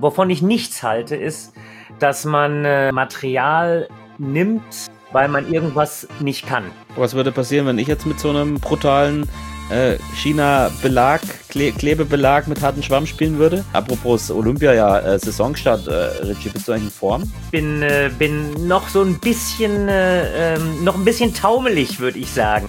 wovon ich nichts halte, ist, dass man Material nimmt, weil man irgendwas nicht kann. Was würde passieren, wenn ich jetzt mit so einem brutalen China-Belag, Klebebelag mit hartem Schwamm spielen würde? Apropos Olympia, Saisonstart, Richie, bist du eigentlich in Form? Bin noch so ein bisschen, noch ein bisschen taumelig, würde ich sagen.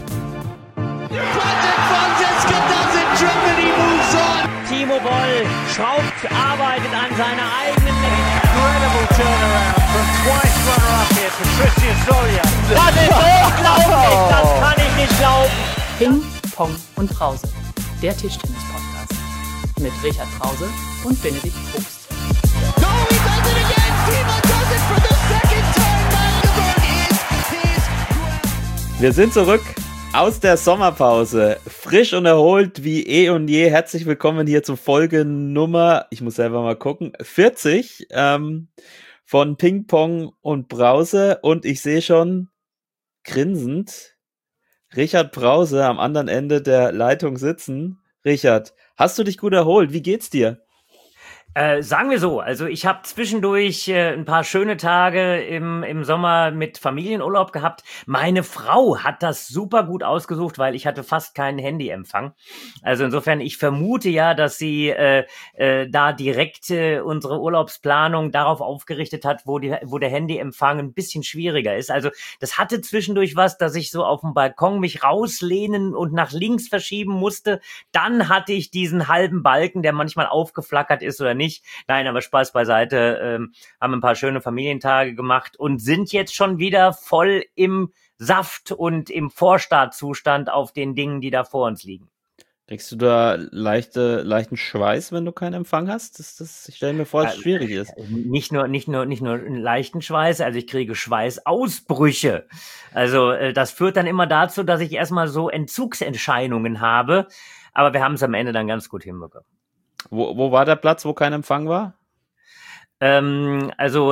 Timo Boll schraubt, arbeitet an seiner eigenen incredible turnaround from twice runner-up here, Patricia Solia. Das ist unglaublich, das kann ich nicht glauben. Ping, Pong und Brause, der Tischtennis-Podcast mit Richard Brause und Benedikt Probst. No, he does it again! Timo does it for the second time! Magdeburg is his. Wir sind zurück aus der Sommerpause, frisch und erholt wie eh und je. Herzlich willkommen hier zur Folge Nummer, ich muss selber mal gucken, 40 von Ping Pong und Brause. Und ich sehe schon grinsend Richard Brause am anderen Ende der Leitung sitzen. Richard, hast du dich gut erholt? Wie geht's dir? Sagen wir so, also ich habe zwischendurch ein paar schöne Tage im Sommer mit Familienurlaub gehabt. Meine Frau hat das super gut ausgesucht, weil ich hatte fast keinen Handyempfang. Also insofern, ich vermute ja, dass sie da direkt unsere Urlaubsplanung darauf aufgerichtet hat, wo der Handyempfang ein bisschen schwieriger ist. Also das hatte zwischendurch was, dass ich so auf dem Balkon mich rauslehnen und nach links verschieben musste. Dann hatte ich diesen halben Balken, der manchmal aufgeflackert ist oder nicht. Nein, aber Spaß beiseite, haben ein paar schöne Familientage gemacht und sind jetzt schon wieder voll im Saft und im Vorstartzustand auf den Dingen, die da vor uns liegen. Kriegst du da leichten Schweiß, wenn du keinen Empfang hast? Ich stelle mir vor, dass es schwierig ist. Nicht nur einen leichten Schweiß, also ich kriege Schweißausbrüche. Also das führt dann immer dazu, dass ich erstmal so Entzugserscheinungen habe, aber wir haben es am Ende dann ganz gut hinbekommen. Wo war der Platz, wo kein Empfang war? Im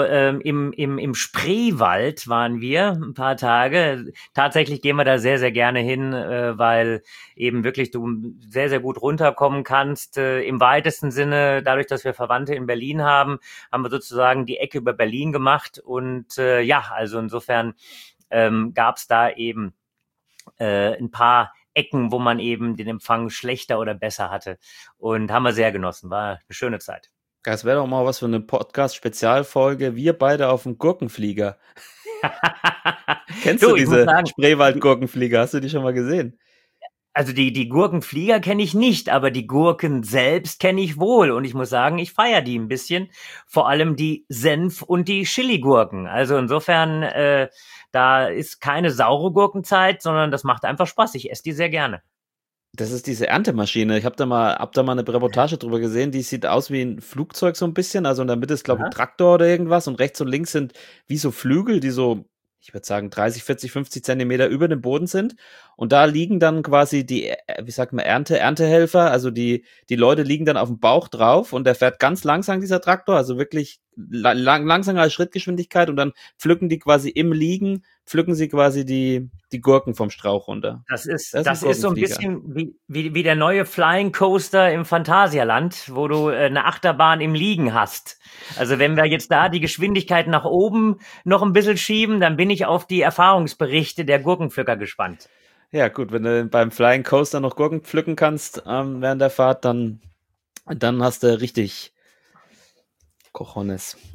Spreewald waren wir ein paar Tage. Tatsächlich gehen wir da sehr, sehr gerne hin, weil eben wirklich du sehr, sehr gut runterkommen kannst. Im weitesten Sinne, dadurch, dass wir Verwandte in Berlin haben, haben wir sozusagen die Ecke über Berlin gemacht. Und also insofern gab's da eben ein paar Ecken, wo man eben den Empfang schlechter oder besser hatte. Und haben wir sehr genossen. War eine schöne Zeit. Das wäre doch mal was für eine Podcast-Spezialfolge. Wir beide auf dem Gurkenflieger. Kennst du diese Spreewald-Gurkenflieger? Hast du die schon mal gesehen? Also die Gurkenflieger kenne ich nicht, aber die Gurken selbst kenne ich wohl. Und ich muss sagen, ich feiere die ein bisschen. Vor allem die Senf- und die Chili-Gurken. Also insofern, da ist keine saure Gurkenzeit, sondern das macht einfach Spaß. Ich esse die sehr gerne. Das ist diese Erntemaschine. Ich habe da mal eine Reportage drüber gesehen. Die sieht aus wie ein Flugzeug so ein bisschen. Also in der Mitte ist, glaube ich, ein Traktor oder irgendwas. Und rechts und links sind wie so Flügel, die so, ich würde sagen, 30, 40, 50 Zentimeter über dem Boden sind. Und da liegen dann quasi die, wie sagt man, Erntehelfer. Also die Leute liegen dann auf dem Bauch drauf und der fährt ganz langsam, dieser Traktor. Also wirklich langsamer als Schrittgeschwindigkeit. Und dann pflücken die quasi im Liegen, pflücken sie quasi die Gurken vom Strauch runter. Das ist so ein bisschen wie der neue Flying Coaster im Phantasialand, wo du eine Achterbahn im Liegen hast. Also wenn wir jetzt da die Geschwindigkeit nach oben noch ein bisschen schieben, dann bin ich auf die Erfahrungsberichte der Gurkenpflücker gespannt. Ja gut, wenn du beim Flying Coaster noch Gurken pflücken kannst während der Fahrt, dann hast du richtig Cojones.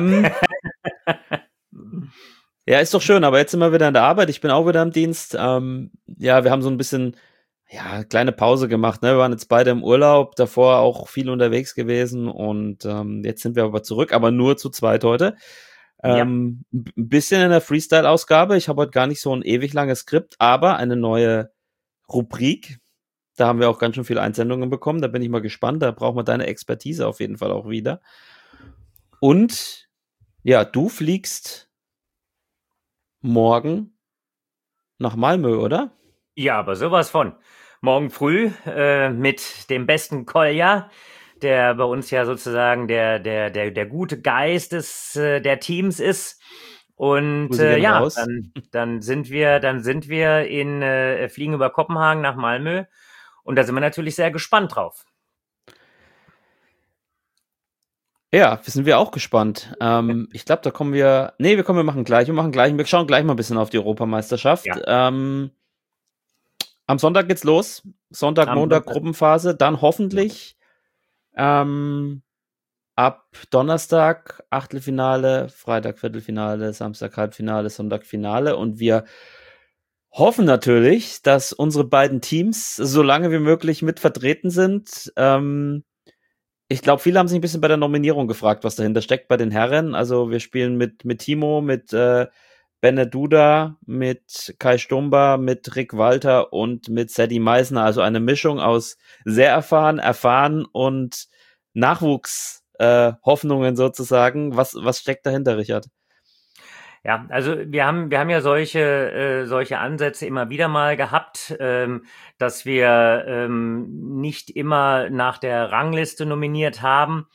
Ja, ist doch schön, aber jetzt sind wir wieder in der Arbeit. Ich bin auch wieder im Dienst. Wir haben so ein bisschen, kleine Pause gemacht. Ne? Wir waren jetzt beide im Urlaub, davor auch viel unterwegs gewesen und jetzt sind wir aber zurück, aber nur zu zweit heute. Ein bisschen in der Freestyle-Ausgabe. Ich habe heute gar nicht so ein ewig langes Skript, aber eine neue Rubrik. Da haben wir auch ganz schön viele Einsendungen bekommen. Da bin ich mal gespannt. Da brauchen wir deine Expertise auf jeden Fall auch wieder. Und ja, du fliegst morgen nach Malmö, oder? Ja, aber sowas von. Morgen früh mit dem besten Kolja, der bei uns ja sozusagen der gute Geist der Teams ist. Und dann sind wir fliegen über Kopenhagen nach Malmö und da sind wir natürlich sehr gespannt drauf. Ja, sind wir auch gespannt. Ich glaube, wir machen gleich. Wir schauen gleich mal ein bisschen auf die Europameisterschaft. Ja. Am Sonntag geht's los. Sonntag, Am Montag Sonntag. Gruppenphase. Dann hoffentlich ab Donnerstag Achtelfinale, Freitag Viertelfinale, Samstag Halbfinale, Sonntag Finale. Und wir hoffen natürlich, dass unsere beiden Teams so lange wie möglich mit vertreten sind. Ich glaube, viele haben sich ein bisschen bei der Nominierung gefragt, was dahinter steckt bei den Herren. Also wir spielen mit Timo, mit Benne Duda, mit Kai Stumba, mit Rick Walter und mit Sadie Meisner. Also eine Mischung aus sehr erfahren und Nachwuchshoffnungen sozusagen. Was steckt dahinter, Richard? Ja, also wir haben ja solche Ansätze immer wieder mal gehabt, dass wir nicht immer nach der Rangliste nominiert haben.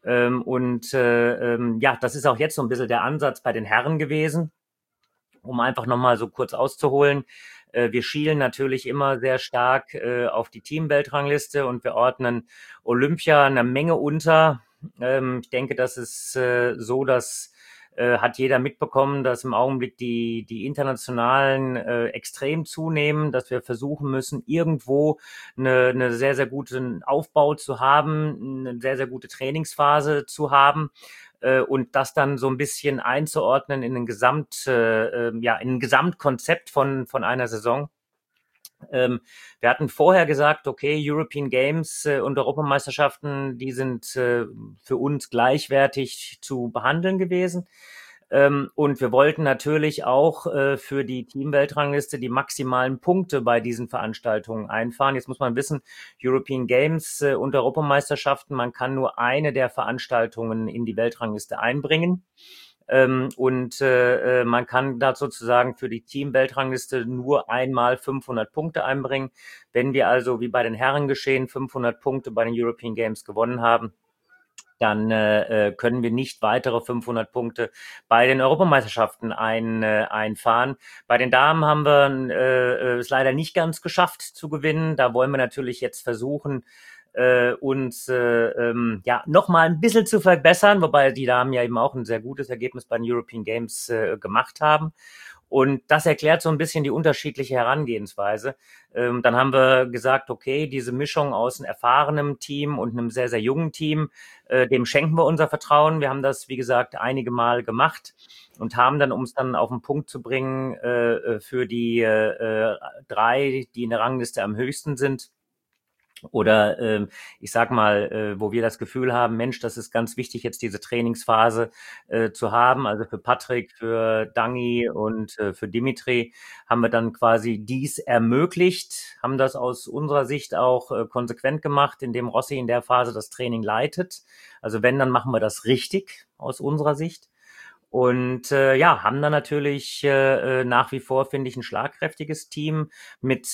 Ja, das ist auch jetzt so ein bisschen der Ansatz bei den Herren gewesen, um einfach nochmal so kurz auszuholen. Wir schielen natürlich immer sehr stark auf die Teamweltrangliste und wir ordnen Olympia eine Menge unter. Ich denke, das ist so, dass hat jeder mitbekommen, dass im Augenblick die internationalen extrem zunehmen, dass wir versuchen müssen, irgendwo eine sehr, sehr guten Aufbau zu haben, eine sehr, sehr gute Trainingsphase zu haben und das dann so ein bisschen einzuordnen in ein in ein Gesamtkonzept von einer Saison. Wir hatten vorher gesagt, okay, European Games und Europameisterschaften, die sind für uns gleichwertig zu behandeln gewesen. Und wir wollten natürlich auch für die Teamweltrangliste die maximalen Punkte bei diesen Veranstaltungen einfahren. Jetzt muss man wissen, European Games und Europameisterschaften, man kann nur eine der Veranstaltungen in die Weltrangliste einbringen. Man kann da sozusagen für die Team-Weltrangliste nur einmal 500 Punkte einbringen. Wenn wir also, wie bei den Herren geschehen, 500 Punkte bei den European Games gewonnen haben, dann können wir nicht weitere 500 Punkte bei den Europameisterschaften einfahren. Bei den Damen haben wir es leider nicht ganz geschafft zu gewinnen. Da wollen wir natürlich jetzt versuchen, uns noch mal ein bisschen zu verbessern, wobei die Damen ja eben auch ein sehr gutes Ergebnis bei den European Games gemacht haben. Und das erklärt so ein bisschen die unterschiedliche Herangehensweise. Dann haben wir gesagt, okay, diese Mischung aus einem erfahrenen Team und einem sehr, sehr jungen Team, dem schenken wir unser Vertrauen. Wir haben das, wie gesagt, einige Mal gemacht und haben dann, um es dann auf den Punkt zu bringen, für die drei, die in der Rangliste am höchsten sind, oder ich sag mal, wo wir das Gefühl haben, Mensch, das ist ganz wichtig, jetzt diese Trainingsphase zu haben. Also für Patrick, für Dangi und für Dimitri haben wir dann quasi dies ermöglicht, haben das aus unserer Sicht auch konsequent gemacht, indem Rossi in der Phase das Training leitet. Also wenn, dann machen wir das richtig aus unserer Sicht. Und haben dann natürlich nach wie vor, finde ich, ein schlagkräftiges Team mit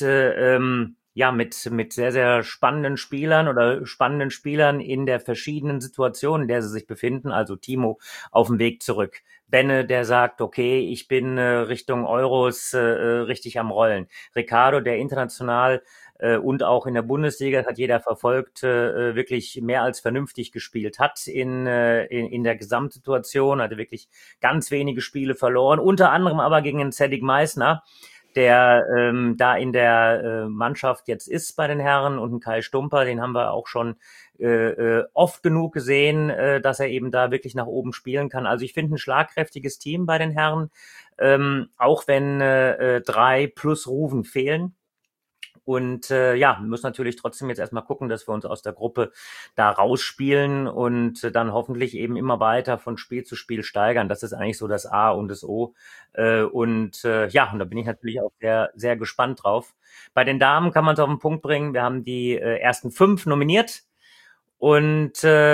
mit sehr, sehr spannenden Spielern oder spannenden Spielern in der verschiedenen Situation, in der sie sich befinden. Also Timo auf dem Weg zurück. Benne, der sagt, okay, ich bin Richtung Euros richtig am Rollen. Ricardo, der international und auch in der Bundesliga, das hat jeder verfolgt, wirklich mehr als vernünftig gespielt hat in der Gesamtsituation, hatte wirklich ganz wenige Spiele verloren, unter anderem aber gegen den Cedric Meisner, der da in der Mannschaft jetzt ist bei den Herren, und einen Kai Stumper, den haben wir auch schon oft genug gesehen, dass er eben da wirklich nach oben spielen kann. Also ich finde ein schlagkräftiges Team bei den Herren, auch wenn 3 plus Ruven fehlen. Und wir müssen natürlich trotzdem jetzt erstmal gucken, dass wir uns aus der Gruppe da rausspielen und dann hoffentlich eben immer weiter von Spiel zu Spiel steigern. Das ist eigentlich so das A und das O. Und da bin ich natürlich auch sehr, sehr gespannt drauf. Bei den Damen kann man es auf den Punkt bringen. Wir haben die ersten 5 nominiert. Und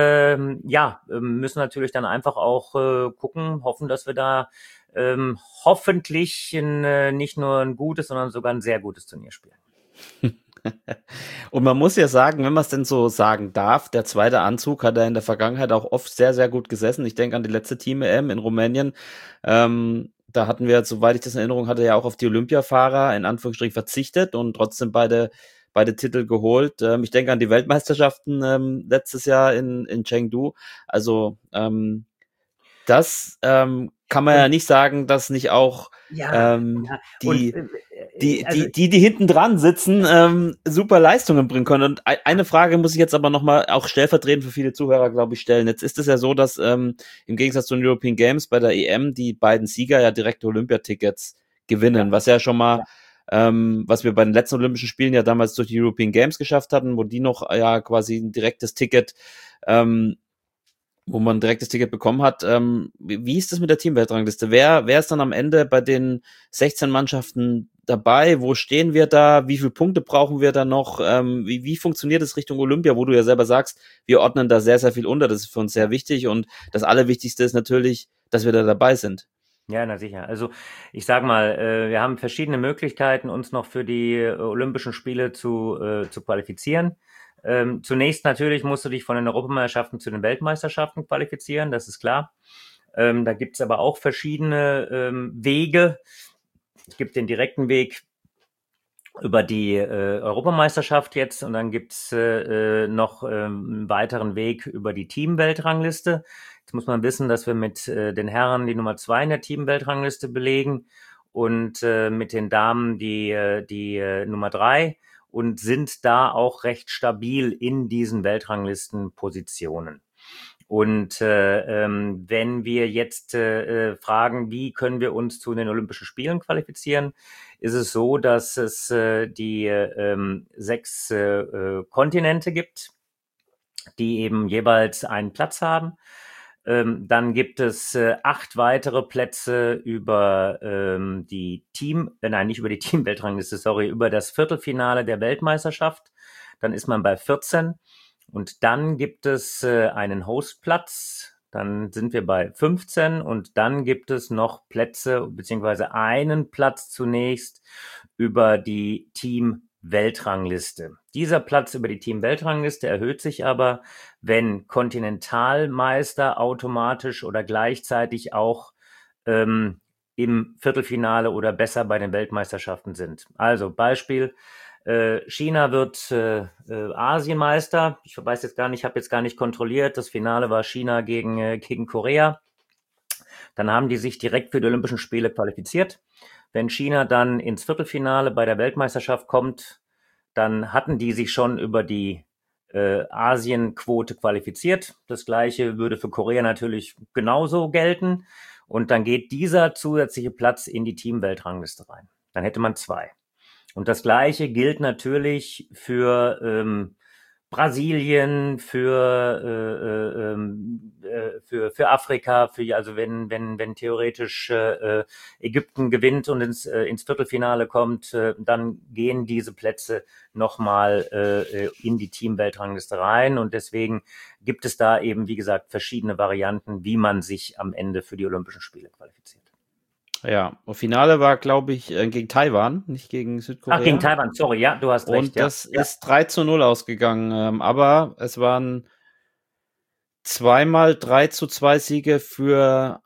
müssen natürlich dann einfach auch gucken, hoffen, dass wir da hoffentlich nicht nur ein gutes, sondern sogar ein sehr gutes Turnier spielen. Und man muss ja sagen, wenn man es denn so sagen darf, der zweite Anzug hat er in der Vergangenheit auch oft sehr, sehr gut gesessen. Ich denke an die letzte Team-EM in Rumänien. Da hatten wir, soweit ich das in Erinnerung hatte, ja auch auf die Olympiafahrer in Anführungsstrichen verzichtet und trotzdem beide beide Titel geholt. Ich denke an die Weltmeisterschaften letztes Jahr in Chengdu. Also das kann man ja nicht sagen, dass nicht auch die hinten dran sitzen, super Leistungen bringen können. Und eine Frage muss ich jetzt aber nochmal auch stellvertretend für viele Zuhörer, glaube ich, stellen. Jetzt ist es ja so, dass im Gegensatz zu den European Games bei der EM die beiden Sieger ja direkte Olympiatickets gewinnen, was ja schon mal was wir bei den letzten Olympischen Spielen ja damals durch die European Games geschafft hatten, wo die noch ja quasi ein direktes Ticket wo man ein direktes Ticket bekommen hat. Wie ist das mit der Teamweltrangliste? Wer ist dann am Ende bei den 16 Mannschaften dabei? Wo stehen wir da? Wie viele Punkte brauchen wir da noch? Wie funktioniert es Richtung Olympia, wo du ja selber sagst, wir ordnen da sehr, sehr viel unter. Das ist für uns sehr wichtig und das Allerwichtigste ist natürlich, dass wir da dabei sind. Ja, na sicher. Also ich sag mal, wir haben verschiedene Möglichkeiten, uns noch für die Olympischen Spiele zu qualifizieren. Zunächst natürlich musst du dich von den Europameisterschaften zu den Weltmeisterschaften qualifizieren, das ist klar. Da gibt's aber auch verschiedene Wege. Es gibt den direkten Weg über die Europameisterschaft jetzt und dann gibt's noch einen weiteren Weg über die Teamweltrangliste. Jetzt muss man wissen, dass wir mit den Herren die Nummer 2 in der Teamweltrangliste belegen und mit den Damen die Nummer 3 und sind da auch recht stabil in diesen Weltranglistenpositionen. Und wenn wir jetzt fragen, wie können wir uns zu den Olympischen Spielen qualifizieren, ist es so, dass es die 6 Kontinente gibt, die eben jeweils einen Platz haben. Dann gibt es 8 weitere Plätze über nicht über die Teamweltrangliste, über das Viertelfinale der Weltmeisterschaft. Dann ist man bei 14. Und dann gibt es einen Hostplatz, dann sind wir bei 15 und dann gibt es noch Plätze, beziehungsweise einen Platz zunächst über die Team-Weltrangliste. Dieser Platz über die Team-Weltrangliste erhöht sich aber, wenn Kontinentalmeister automatisch oder gleichzeitig auch im Viertelfinale oder besser bei den Weltmeisterschaften sind. Also Beispiel, China wird Asienmeister. Ich weiß jetzt gar nicht, habe jetzt gar nicht kontrolliert. Das Finale war China gegen Korea. Dann haben die sich direkt für die Olympischen Spiele qualifiziert. Wenn China dann ins Viertelfinale bei der Weltmeisterschaft kommt, dann hatten die sich schon über die Asienquote qualifiziert. Das Gleiche würde für Korea natürlich genauso gelten. Und dann geht dieser zusätzliche Platz in die Teamweltrangliste rein. Dann hätte man 2. Und das Gleiche gilt natürlich für Brasilien, für Afrika, also wenn theoretisch Ägypten gewinnt und ins Viertelfinale kommt, dann gehen diese Plätze nochmal in die Teamweltrangliste rein und deswegen gibt es da eben, wie gesagt, verschiedene Varianten, wie man sich am Ende für die Olympischen Spiele qualifiziert. Ja, und Finale war, glaube ich, gegen Taiwan, nicht gegen Südkorea. Ach, gegen Taiwan, sorry, ja, du hast recht. Und das ist 3-0 ausgegangen, aber es waren zweimal 3-2 Siege für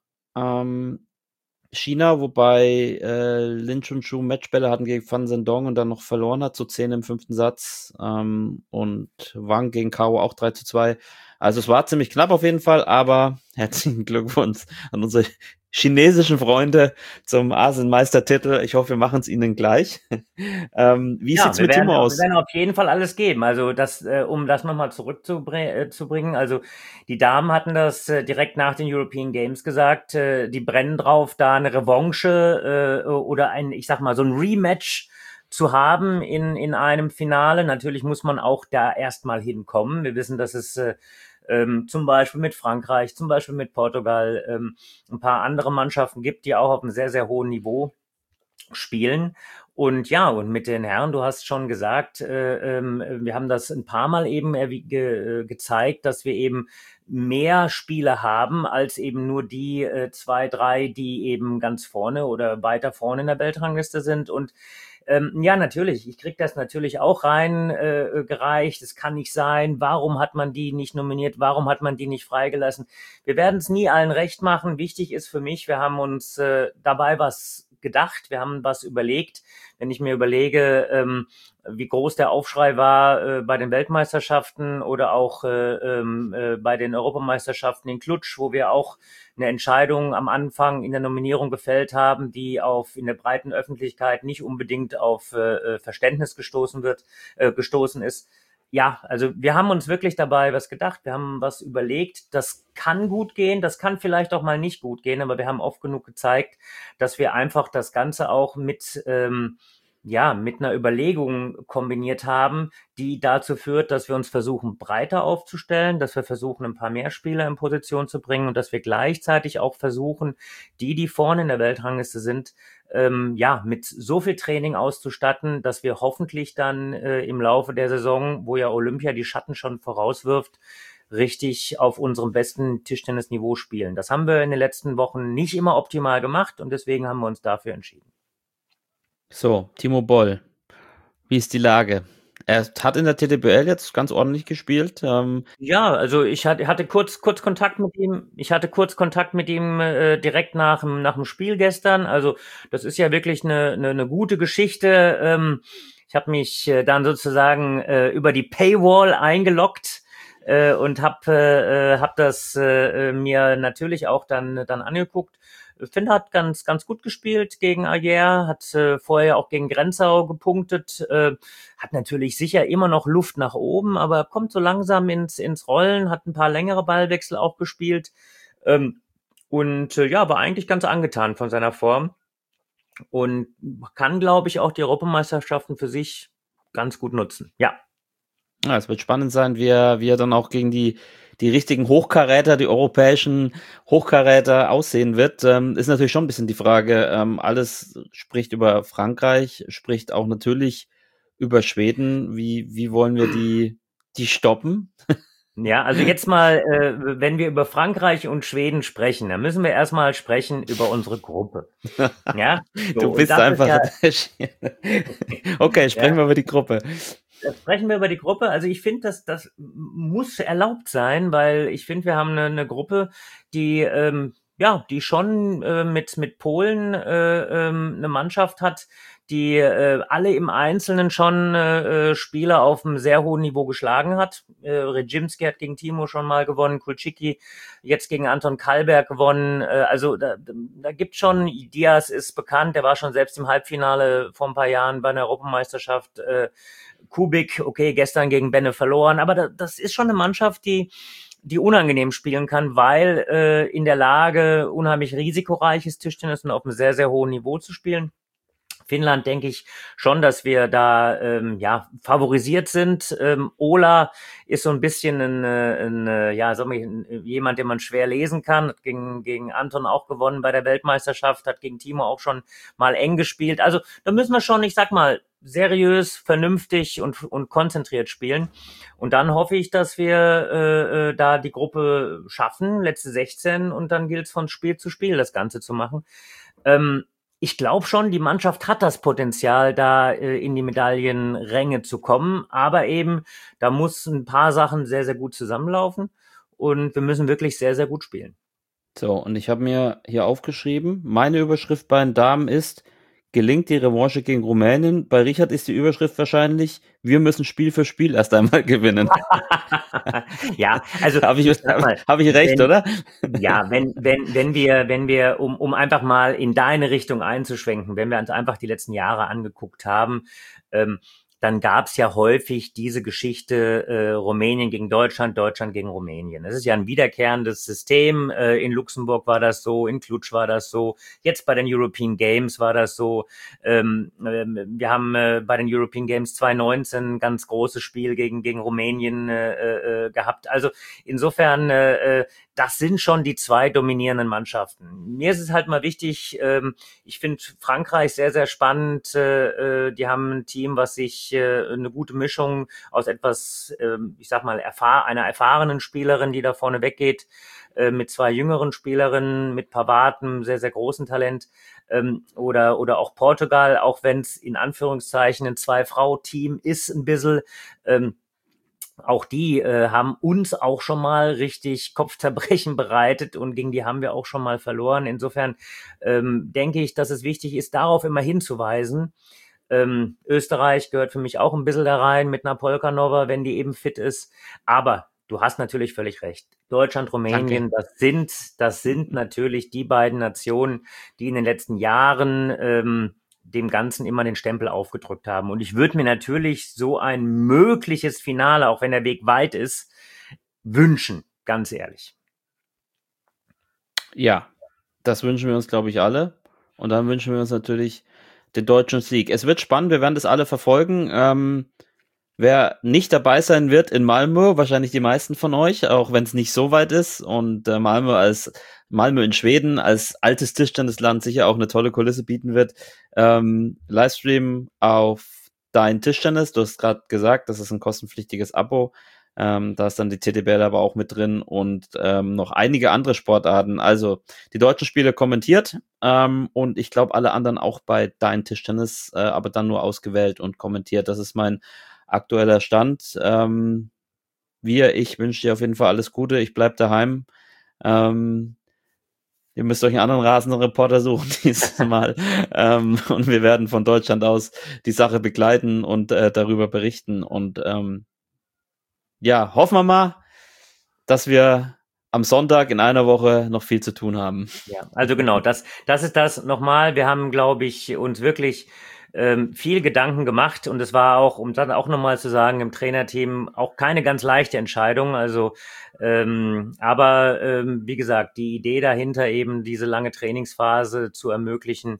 China, wobei Lin Chunchu Matchbälle hatten gegen Fan Zhendong und dann noch verloren hat, zu 10 im 5. Satz und Wang gegen Kao auch 3-2. Also es war ziemlich knapp auf jeden Fall, aber herzlichen Glückwunsch an unsere chinesischen Freunde zum Asienmeistertitel. Ich hoffe, wir machen es ihnen gleich. Wie sieht's mit Timo aus? Wir werden auf jeden Fall alles geben. Also das, um das nochmal zurückzubringen. Also die Damen hatten das direkt nach den European Games gesagt. Die brennen drauf, da eine Revanche oder so ein Rematch zu haben in einem Finale. Natürlich muss man auch da erstmal hinkommen. Wir wissen, dass es zum Beispiel mit Frankreich, zum Beispiel mit Portugal, ein paar andere Mannschaften gibt, die auch auf einem sehr, sehr hohen Niveau spielen. Und ja, und mit den Herren, du hast schon gesagt, wir haben das ein paar Mal eben gezeigt, dass wir eben mehr Spiele haben als eben nur die 2, 3, die eben ganz vorne oder weiter vorne in der Weltrangliste sind. Und ja, natürlich. Ich krieg das natürlich auch gereicht. Es kann nicht sein. Warum hat man die nicht nominiert? Warum hat man die nicht freigelassen? Wir werden es nie allen recht machen. Wichtig ist für mich, wir haben uns dabei was gedacht, wir haben was überlegt. Wenn ich mir überlege, wie groß der Aufschrei war bei den Weltmeisterschaften oder auch bei den Europameisterschaften in Cluj, wo wir auch eine Entscheidung am Anfang in der Nominierung gefällt haben, die in der breiten Öffentlichkeit nicht unbedingt auf Verständnis gestoßen ist. Ja, also wir haben uns wirklich dabei was gedacht, wir haben was überlegt, das kann gut gehen, das kann vielleicht auch mal nicht gut gehen, aber wir haben oft genug gezeigt, dass wir einfach das Ganze auch mit einer Überlegung kombiniert haben, die dazu führt, dass wir uns versuchen, breiter aufzustellen, dass wir versuchen, ein paar mehr Spieler in Position zu bringen und dass wir gleichzeitig auch versuchen, die vorne in der Weltrangliste sind, mit so viel Training auszustatten, dass wir hoffentlich dann im Laufe der Saison, wo ja Olympia die Schatten schon vorauswirft, richtig auf unserem besten Tischtennisniveau spielen. Das haben wir in den letzten Wochen nicht immer optimal gemacht und deswegen haben wir uns dafür entschieden. So, Timo Boll, wie ist die Lage? Er hat in der TTBL jetzt ganz ordentlich gespielt. Ja, also ich hatte kurz Kontakt mit ihm. Ich hatte kurz Kontakt mit ihm direkt nach dem Spiel gestern. Also das ist ja wirklich eine gute Geschichte. Ich habe mich dann sozusagen über die Paywall eingeloggt und hab das mir natürlich auch dann angeguckt. Finn hat ganz gut gespielt gegen Ayer, hat vorher auch gegen Grenzau gepunktet, hat natürlich sicher immer noch Luft nach oben, aber kommt so langsam ins Rollen, hat ein paar längere Ballwechsel auch gespielt war eigentlich ganz angetan von seiner Form und kann, glaube ich, auch die Europameisterschaften für sich ganz gut nutzen. Ja, es wird spannend sein, wie er dann auch gegen die richtigen Hochkaräter, die europäischen Hochkaräter aussehen wird. Ist natürlich schon ein bisschen die Frage, alles spricht über Frankreich, spricht auch natürlich über Schweden. Wie wollen wir die stoppen? Ja, also jetzt mal, wenn wir über Frankreich und Schweden sprechen, dann müssen wir erstmal sprechen über unsere Gruppe. Ja, so, du bist einfach. Okay, sprechen wir über die Gruppe. Sprechen wir über die Gruppe. Also ich finde, das muss erlaubt sein, weil ich finde, wir haben eine Gruppe, die die schon mit Polen eine Mannschaft hat, die alle im Einzelnen schon Spieler auf einem sehr hohen Niveau geschlagen hat. Rejimski hat gegen Timo schon mal gewonnen, Kulczycki jetzt gegen Anton Kalberg gewonnen. Also da gibt schon, Diaz ist bekannt, der war schon selbst im Halbfinale vor ein paar Jahren bei einer Europameisterschaft. Kubik, okay, gestern gegen Benne verloren, aber das ist schon eine Mannschaft, die unangenehm spielen kann, weil in der Lage, unheimlich risikoreiches Tischtennis und auf einem sehr, sehr hohen Niveau zu spielen. Finnland denke ich schon, dass wir da favorisiert sind. Ola ist so ein bisschen jemand, den man schwer lesen kann. Hat gegen Anton auch gewonnen bei der Weltmeisterschaft, hat gegen Timo auch schon mal eng gespielt. Also da müssen wir schon, ich sag mal, seriös, vernünftig und konzentriert spielen. Und dann hoffe ich, dass wir da die Gruppe schaffen, letzte 16, und dann gilt es von Spiel zu Spiel, das Ganze zu machen. Ich glaube schon, die Mannschaft hat das Potenzial, da in die Medaillenränge zu kommen. Aber eben, da muss ein paar Sachen sehr, sehr gut zusammenlaufen. Und wir müssen wirklich sehr, sehr gut spielen. So, und ich habe mir hier aufgeschrieben, meine Überschrift bei den Damen ist: Gelingt die Revanche gegen Rumänien? Bei Richard ist die Überschrift wahrscheinlich: Wir müssen Spiel für Spiel erst einmal gewinnen. Ja, also habe ich recht, oder? Ja, wenn wir, um einfach mal in deine Richtung einzuschwenken, wenn wir uns einfach die letzten Jahre angeguckt haben, dann gab es ja häufig diese Geschichte Rumänien gegen Deutschland, Deutschland gegen Rumänien. Das ist ja ein wiederkehrendes System. In Luxemburg war das so, in Cluj war das so, jetzt bei den European Games war das so. Wir haben bei den European Games 2019 ein ganz großes Spiel gegen Rumänien gehabt. Also insofern, das sind schon die zwei dominierenden Mannschaften. Mir ist es halt mal wichtig, ich finde Frankreich sehr, sehr spannend. Die haben ein Team, was sich eine gute Mischung aus etwas, ich sag mal, einer erfahrenen Spielerin, die da vorne weggeht, mit zwei jüngeren Spielerinnen, mit Pavard, einem sehr, sehr großen Talent, oder auch Portugal, auch wenn es in Anführungszeichen ein Zwei-Frau-Team ist, ein bisschen, auch die haben uns auch schon mal richtig Kopfzerbrechen bereitet und gegen die haben wir auch schon mal verloren. Insofern denke ich, dass es wichtig ist, darauf immer hinzuweisen. Österreich gehört für mich auch ein bisschen da rein mit einer Polkanova, wenn die eben fit ist. Aber du hast natürlich völlig recht. Deutschland, Rumänien, das sind natürlich die beiden Nationen, die in den letzten Jahren dem Ganzen immer den Stempel aufgedrückt haben. Und ich würde mir natürlich so ein mögliches Finale, auch wenn der Weg weit ist, wünschen, ganz ehrlich. Ja, das wünschen wir uns, glaube ich, alle. Und dann wünschen wir uns natürlich den deutschen Sieg. Es wird spannend, wir werden das alle verfolgen. Wer nicht dabei sein wird in Malmö, wahrscheinlich die meisten von euch, auch wenn es nicht so weit ist. Und Malmö in Schweden als altes Tischtennisland sicher auch eine tolle Kulisse bieten wird. Livestream auf Dein Tischtennis. Du hast gerade gesagt, das ist ein kostenpflichtiges Abo. Da ist dann die TTBL aber auch mit drin und noch einige andere Sportarten. Also die deutschen Spiele kommentiert und ich glaube alle anderen auch bei Dein Tischtennis, aber dann nur ausgewählt und kommentiert. Das ist mein aktueller Stand. Ich wünsche dir auf jeden Fall alles Gute. Ich bleib daheim. Ihr müsst euch einen anderen Rasenreporter suchen dieses Mal. Und wir werden von Deutschland aus die Sache begleiten und darüber berichten. Und hoffen wir mal, dass wir am Sonntag in einer Woche noch viel zu tun haben. Ja, also genau, das ist das nochmal. Wir haben, glaube ich, uns wirklich viel Gedanken gemacht und es war auch, um dann auch nochmal zu sagen, im Trainerteam auch keine ganz leichte Entscheidung. Also, aber wie gesagt, die Idee dahinter eben diese lange Trainingsphase zu ermöglichen,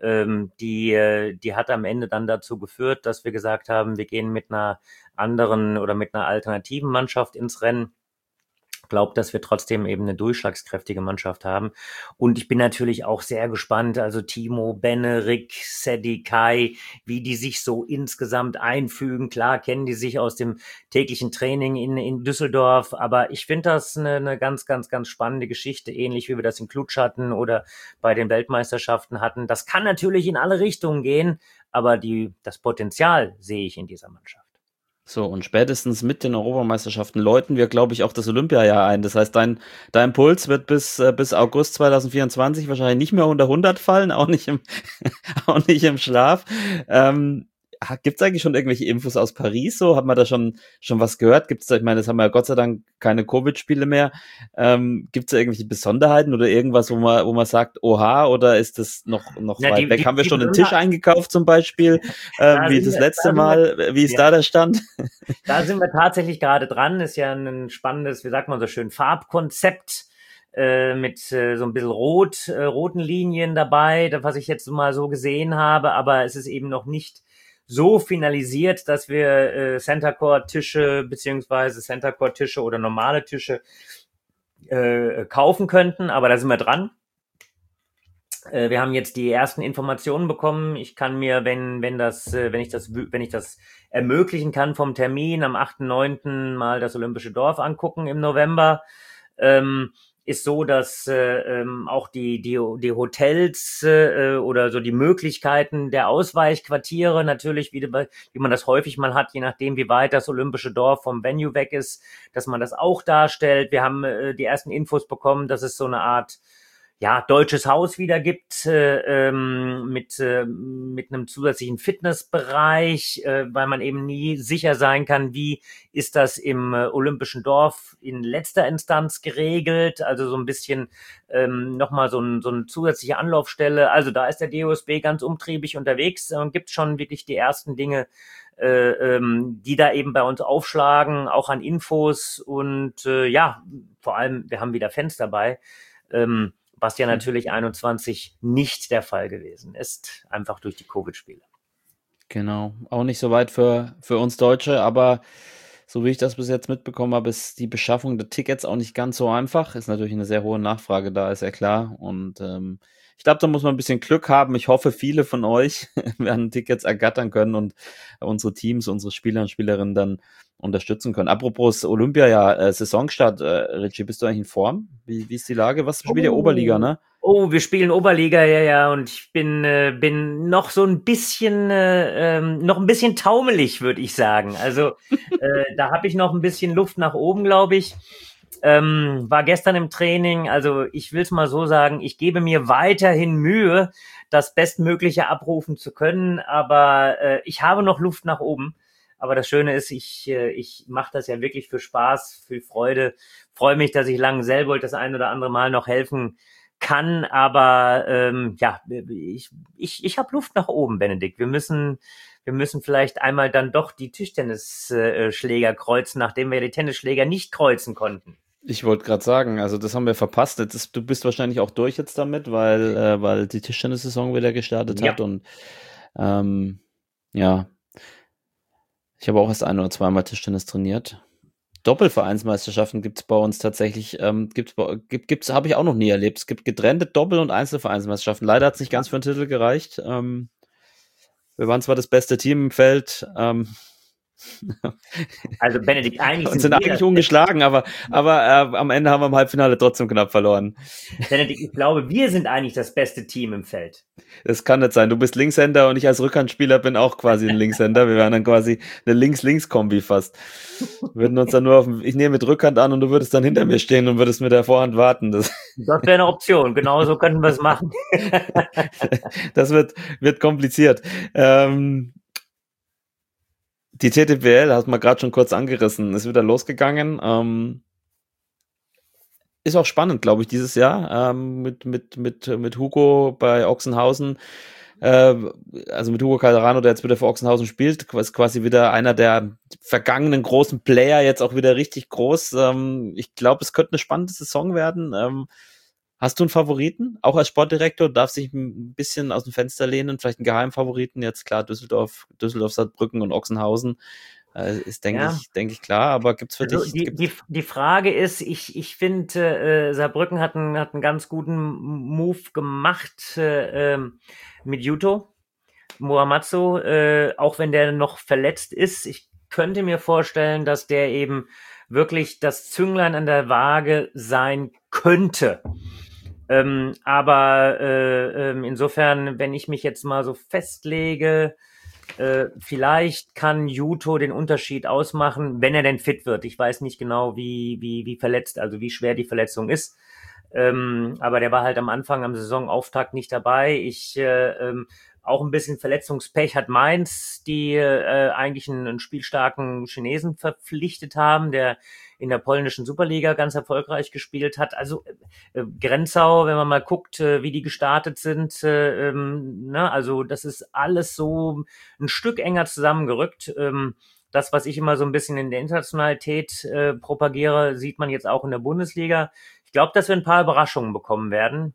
die hat am Ende dann dazu geführt, dass wir gesagt haben, wir gehen mit einer anderen oder mit einer alternativen Mannschaft ins Rennen. Glaube, dass wir trotzdem eben eine durchschlagskräftige Mannschaft haben. Und ich bin natürlich auch sehr gespannt, also Timo, Benne, Rick, Sedi, Kai, wie die sich so insgesamt einfügen. Klar kennen die sich aus dem täglichen Training in Düsseldorf, aber ich finde das eine ganz, ganz, ganz spannende Geschichte, ähnlich wie wir das in Cluj hatten oder bei den Weltmeisterschaften hatten. Das kann natürlich in alle Richtungen gehen, aber das Potenzial sehe ich in dieser Mannschaft. So, und spätestens mit den Europameisterschaften läuten wir, glaube ich, auch das Olympiajahr ein. Das heißt, dein Puls wird bis August 2024 wahrscheinlich nicht mehr unter 100 fallen, auch nicht im Schlaf. Gibt's eigentlich schon irgendwelche Infos aus Paris? So, hat man da schon was gehört? Ich meine, das haben wir ja Gott sei Dank keine Covid-Spiele mehr. Gibt's da irgendwelche Besonderheiten oder irgendwas, wo man sagt, oha, oder ist das noch weit weg? Haben wir schon einen Tisch eingekauft zum Beispiel, wie das letzte Mal? Wie ist da der Stand? Da sind wir tatsächlich gerade dran. Ist ja ein spannendes, wie sagt man so schön, Farbkonzept mit so ein bisschen roten Linien dabei, was ich jetzt mal so gesehen habe, aber es ist eben noch nicht so finalisiert, dass wir Center-Court-Tische beziehungsweise Center-Court-Tische oder normale Tische kaufen könnten, aber da sind wir dran. Wir haben jetzt die ersten Informationen bekommen. Ich kann mir, wenn ich das ermöglichen kann vom Termin am 8.9. mal das Olympische Dorf angucken im November. Ist so, dass auch die Hotels oder so die Möglichkeiten der Ausweichquartiere natürlich, wie man das häufig mal hat, je nachdem, wie weit das Olympische Dorf vom Venue weg ist, dass man das auch darstellt. Wir haben die ersten Infos bekommen, dass es so eine Art deutsches Haus wieder gibt mit einem zusätzlichen Fitnessbereich, weil man eben nie sicher sein kann, wie ist das im Olympischen Dorf in letzter Instanz geregelt, also so ein bisschen nochmal so eine zusätzliche Anlaufstelle. Also da ist der DOSB ganz umtriebig unterwegs und gibt schon wirklich die ersten Dinge, die da eben bei uns aufschlagen, auch an Infos und vor allem, wir haben wieder Fans dabei, was ja natürlich 21 nicht der Fall gewesen ist, einfach durch die Covid-Spiele. Genau, auch nicht so weit für uns Deutsche, aber so wie ich das bis jetzt mitbekommen habe, ist die Beschaffung der Tickets auch nicht ganz so einfach. Ist natürlich eine sehr hohe Nachfrage da, ist ja klar. Und ich glaube, da muss man ein bisschen Glück haben. Ich hoffe, viele von euch werden Tickets ergattern können und unsere Teams, unsere Spieler und Spielerinnen dann unterstützen können. Apropos Olympia, Saisonstart, Richie, bist du eigentlich in Form? Wie ist die Lage? Was spielt ihr Oberliga, ne? Oh, wir spielen Oberliga, ja, und ich bin noch so ein bisschen, noch ein bisschen taumelig, würde ich sagen. Also, da habe ich noch ein bisschen Luft nach oben, glaube ich. War gestern im Training, also ich will es mal so sagen, ich gebe mir weiterhin Mühe, das Bestmögliche abrufen zu können, aber ich habe noch Luft nach oben. Aber das Schöne ist, ich mache das ja wirklich für Spaß, für Freude. Freue mich, dass ich Langenselbold das ein oder andere Mal noch helfen kann, aber ja, ich habe Luft nach oben, Benedikt. Wir müssen vielleicht einmal dann doch die Tischtennisschläger kreuzen, nachdem wir die Tennisschläger nicht kreuzen konnten. Ich wollte gerade sagen, also das haben wir verpasst. Du bist wahrscheinlich auch durch jetzt damit, weil die Tischtennis-Saison wieder gestartet Ja. hat und ja, ich habe auch erst ein- oder zweimal Tischtennis trainiert. Doppelvereinsmeisterschaften gibt's bei uns tatsächlich, habe ich auch noch nie erlebt. Es gibt getrennte Doppel- und Einzelvereinsmeisterschaften. Leider hat's nicht ganz für den Titel gereicht. Wir waren zwar das beste Team im Feld, Also Benedikt, eigentlich und sind eigentlich ungeschlagen, aber am Ende haben wir im Halbfinale trotzdem knapp verloren. Benedikt, ich glaube, wir sind eigentlich das beste Team im Feld. Das kann nicht sein. Du bist Linkshänder und ich als Rückhandspieler bin auch quasi ein Linkshänder. Wir wären dann quasi eine Links-Links-Kombi fast. Würden uns dann ich nehme mit Rückhand an und du würdest dann hinter mir stehen und würdest mit der Vorhand warten. Das wäre eine Option. Genauso könnten wir es machen. Das wird kompliziert. Die TTPL hast man gerade schon kurz angerissen, ist wieder losgegangen. Ist auch spannend, glaube ich, dieses Jahr mit Hugo bei Ochsenhausen. Also mit Hugo Calderano, der jetzt wieder für Ochsenhausen spielt, ist quasi wieder einer der vergangenen großen Player, jetzt auch wieder richtig groß. Ich glaube, es könnte eine spannende Saison werden. Hast du einen Favoriten? Auch als Sportdirektor darf sich ein bisschen aus dem Fenster lehnen, vielleicht einen Geheimfavoriten. Jetzt klar, Düsseldorf, Saarbrücken und Ochsenhausen ist, denke ich, klar. Aber gibt's für Also dich? die Frage ist, ich finde, Saarbrücken hat einen ganz guten Move gemacht mit Yuto Muamatsu, auch wenn der noch verletzt ist. Ich könnte mir vorstellen, dass der eben wirklich das Zünglein an der Waage sein könnte. Aber insofern, wenn ich mich jetzt mal so festlege, vielleicht kann Yuto den Unterschied ausmachen, wenn er denn fit wird. Ich weiß nicht genau, wie verletzt, also wie schwer die Verletzung ist. Aber der war halt am Anfang, am Saisonauftakt nicht dabei. Auch ein bisschen Verletzungspech hat Mainz, die eigentlich einen spielstarken Chinesen verpflichtet haben, der in der polnischen Superliga ganz erfolgreich gespielt hat. Also Grenzau, wenn man mal guckt, wie die gestartet sind, also das ist alles so ein Stück enger zusammengerückt. Das, was ich immer so ein bisschen in der Internationalität propagiere, sieht man jetzt auch in der Bundesliga. Ich glaube, dass wir ein paar Überraschungen bekommen werden.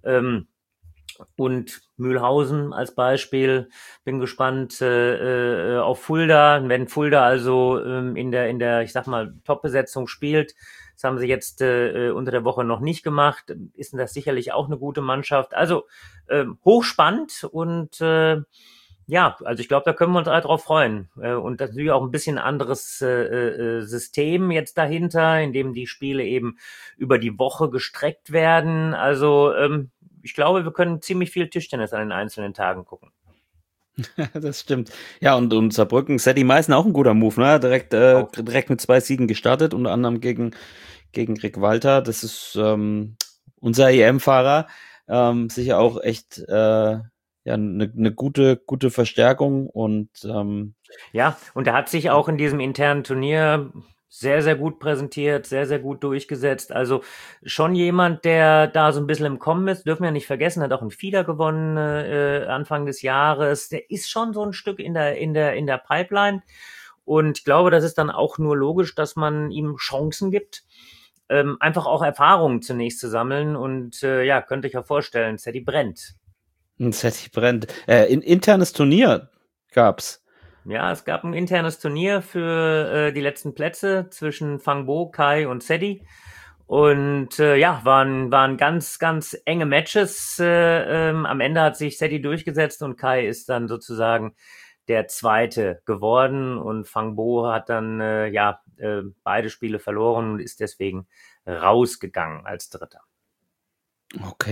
Und Mühlhausen als Beispiel, bin gespannt auf Fulda. Wenn Fulda also in der, ich sag mal, Top-Besetzung spielt, das haben sie jetzt unter der Woche noch nicht gemacht, ist das sicherlich auch eine gute Mannschaft. Also hochspannend und ja, also ich glaube, da können wir uns alle drauf freuen. Und das ist natürlich auch ein bisschen anderes System jetzt dahinter, in dem die Spiele eben über die Woche gestreckt werden. Also ich glaube, wir können ziemlich viel Tischtennis an den einzelnen Tagen gucken. Das stimmt. Ja, und Saarbrücken, Sadie Meißen auch ein guter Move, ne? Direkt mit 2 Siegen gestartet, unter anderem gegen Rick Walter. Das ist unser EM-Fahrer. Sicher auch echt eine gute Verstärkung und ja, und er hat sich auch in diesem internen Turnier sehr, sehr gut präsentiert, sehr, sehr gut durchgesetzt. Also schon jemand, der da so ein bisschen im Kommen ist, dürfen wir nicht vergessen, hat auch einen Fieder gewonnen Anfang des Jahres. Der ist schon so ein Stück in der Pipeline. Und ich glaube, das ist dann auch nur logisch, dass man ihm Chancen gibt, einfach auch Erfahrungen zunächst zu sammeln. Und ja, könnte ich ja vorstellen, Sadie brennt. Sadie brennt. Internes Turnier gab's. Ja, es gab ein internes Turnier für die letzten Plätze zwischen Fang Bo, Kai und Sadie. Und ja, waren ganz, ganz enge Matches. Am Ende hat sich Sadie durchgesetzt und Kai ist dann sozusagen der Zweite geworden. Und Fang Bo hat dann beide Spiele verloren und ist deswegen rausgegangen als Dritter. Okay.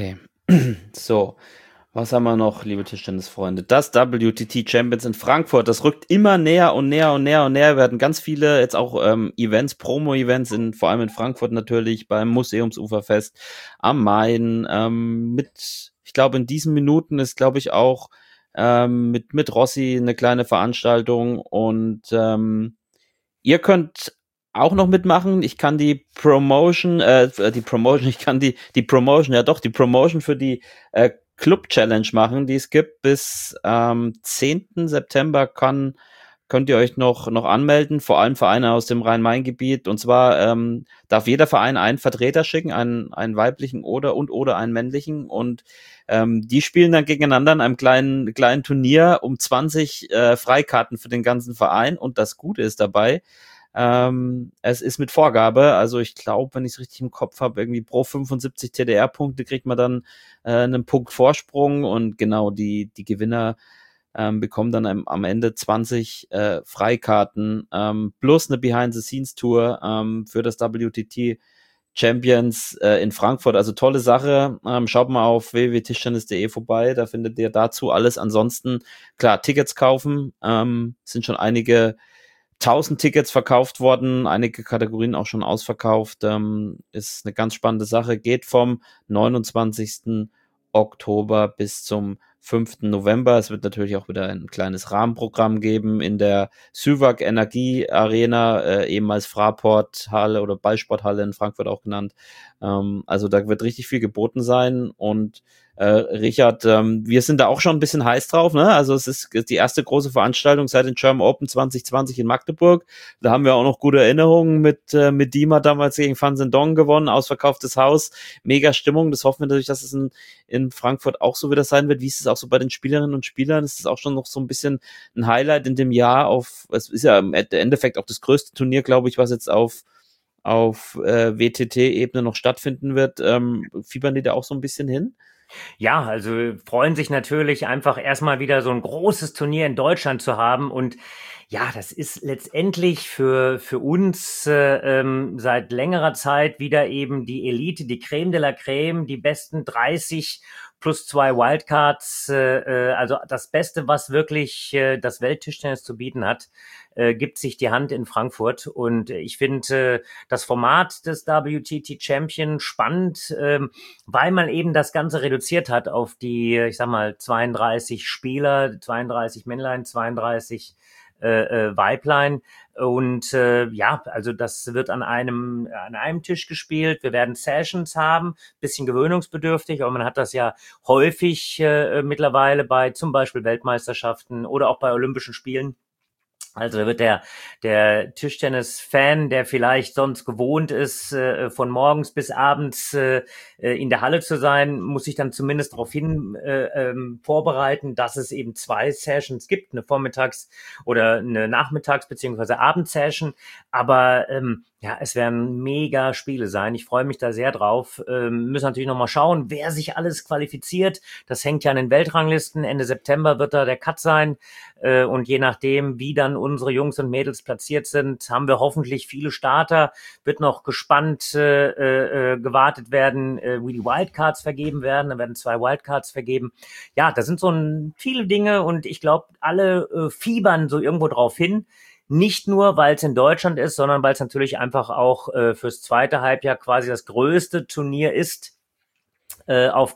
So, was haben wir noch, liebe Tischtennisfreunde? Das WTT Champions in Frankfurt, das rückt immer näher und näher und näher und näher. Wir hatten ganz viele jetzt auch Events, Promo-Events, vor allem in Frankfurt natürlich, beim Museumsuferfest am Main. Ich glaube, in diesen Minuten ist, glaube ich, auch mit Rossi eine kleine Veranstaltung und ihr könnt auch noch mitmachen. Ich kann die Promotion, ich kann die Promotion, ja doch, die Promotion für die Club Challenge machen, die es gibt. Bis 10. September könnt ihr euch noch anmelden, vor allem Vereine aus dem Rhein-Main-Gebiet. Und zwar darf jeder Verein einen Vertreter schicken, einen weiblichen oder einen männlichen. Und die spielen dann gegeneinander in einem kleinen Turnier um 20 Freikarten für den ganzen Verein. Und das Gute ist dabei, es ist mit Vorgabe, also ich glaube, wenn ich es richtig im Kopf habe, irgendwie pro 75 TDR-Punkte kriegt man dann einen Punkt Vorsprung und genau die Gewinner bekommen dann am Ende 20 Freikarten plus eine Behind-the-Scenes-Tour für das WTT Champions in Frankfurt. Also tolle Sache. Schaut mal auf www.tischtennis.de vorbei, da findet ihr dazu alles. Ansonsten, klar, Tickets kaufen, sind schon einige 1000 Tickets verkauft worden, einige Kategorien auch schon ausverkauft. Ist eine ganz spannende Sache. Geht vom 29. Oktober bis zum 5. November. Es wird natürlich auch wieder ein kleines Rahmenprogramm geben in der Süwag Energie Arena, ehemals Fraport Halle oder Ballsporthalle in Frankfurt auch genannt. Also da wird richtig viel geboten sein und Richard, wir sind da auch schon ein bisschen heiß drauf, ne? Also es ist die erste große Veranstaltung seit den German Open 2020 in Magdeburg. Da haben wir auch noch gute Erinnerungen mit Dima damals gegen Van Sendong gewonnen, ausverkauftes Haus, mega Stimmung. Das hoffen wir natürlich, dass es in Frankfurt auch so wieder sein wird. Wie ist es auch so bei den Spielerinnen und Spielern? Ist es auch schon noch so ein bisschen ein Highlight in dem Jahr es ist ja im Endeffekt auch das größte Turnier, glaube ich, was jetzt auf WTT-Ebene noch stattfinden wird. Fiebern die da auch so ein bisschen hin? Ja, also freuen sich natürlich einfach erstmal wieder so ein großes Turnier in Deutschland zu haben und ja, das ist letztendlich für uns seit längerer Zeit wieder eben die Elite, die Creme de la Creme, die besten 30 plus 2 Wildcards, also das Beste, was wirklich das Welttischtennis zu bieten hat, gibt sich die Hand in Frankfurt. Und ich finde das Format des WTT Champion spannend, weil man eben das Ganze reduziert hat auf die, ich sag mal, 32 Spieler, 32 Männlein, 32 Weiblein. Und ja, also das wird an einem Tisch gespielt. Wir werden Sessions haben, bisschen gewöhnungsbedürftig, aber man hat das ja häufig mittlerweile bei zum Beispiel Weltmeisterschaften oder auch bei Olympischen Spielen. Also da wird der Tischtennis-Fan, der vielleicht sonst gewohnt ist, von morgens bis abends in der Halle zu sein, muss sich dann zumindest darauf vorbereiten, dass es eben 2 Sessions gibt, eine Vormittags- oder eine Nachmittags- bzw. Abendsession. Aber ja, es werden mega Spiele sein. Ich freue mich da sehr drauf. Müssen natürlich nochmal schauen, wer sich alles qualifiziert. Das hängt ja an den Weltranglisten. Ende September wird da der Cut sein. Und je nachdem, wie dann unsere Jungs und Mädels platziert sind, haben wir hoffentlich viele Starter. Wird noch gespannt gewartet werden, wie die Wildcards vergeben werden. Da werden 2 Wildcards vergeben. Ja, da sind so viele Dinge und ich glaube, alle fiebern so irgendwo drauf hin. Nicht nur, weil es in Deutschland ist, sondern weil es natürlich einfach auch fürs zweite Halbjahr quasi das größte Turnier ist auf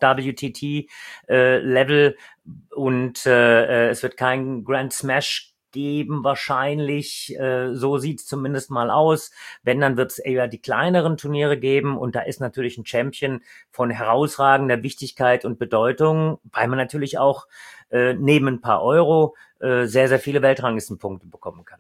WTT-Level und es wird kein Grand Smash geben wahrscheinlich, so sieht's zumindest mal aus. Wenn, dann wird's eher die kleineren Turniere geben und da ist natürlich ein Champion von herausragender Wichtigkeit und Bedeutung, weil man natürlich auch neben ein paar Euro sehr, sehr viele Weltranglistenpunkte bekommen kann.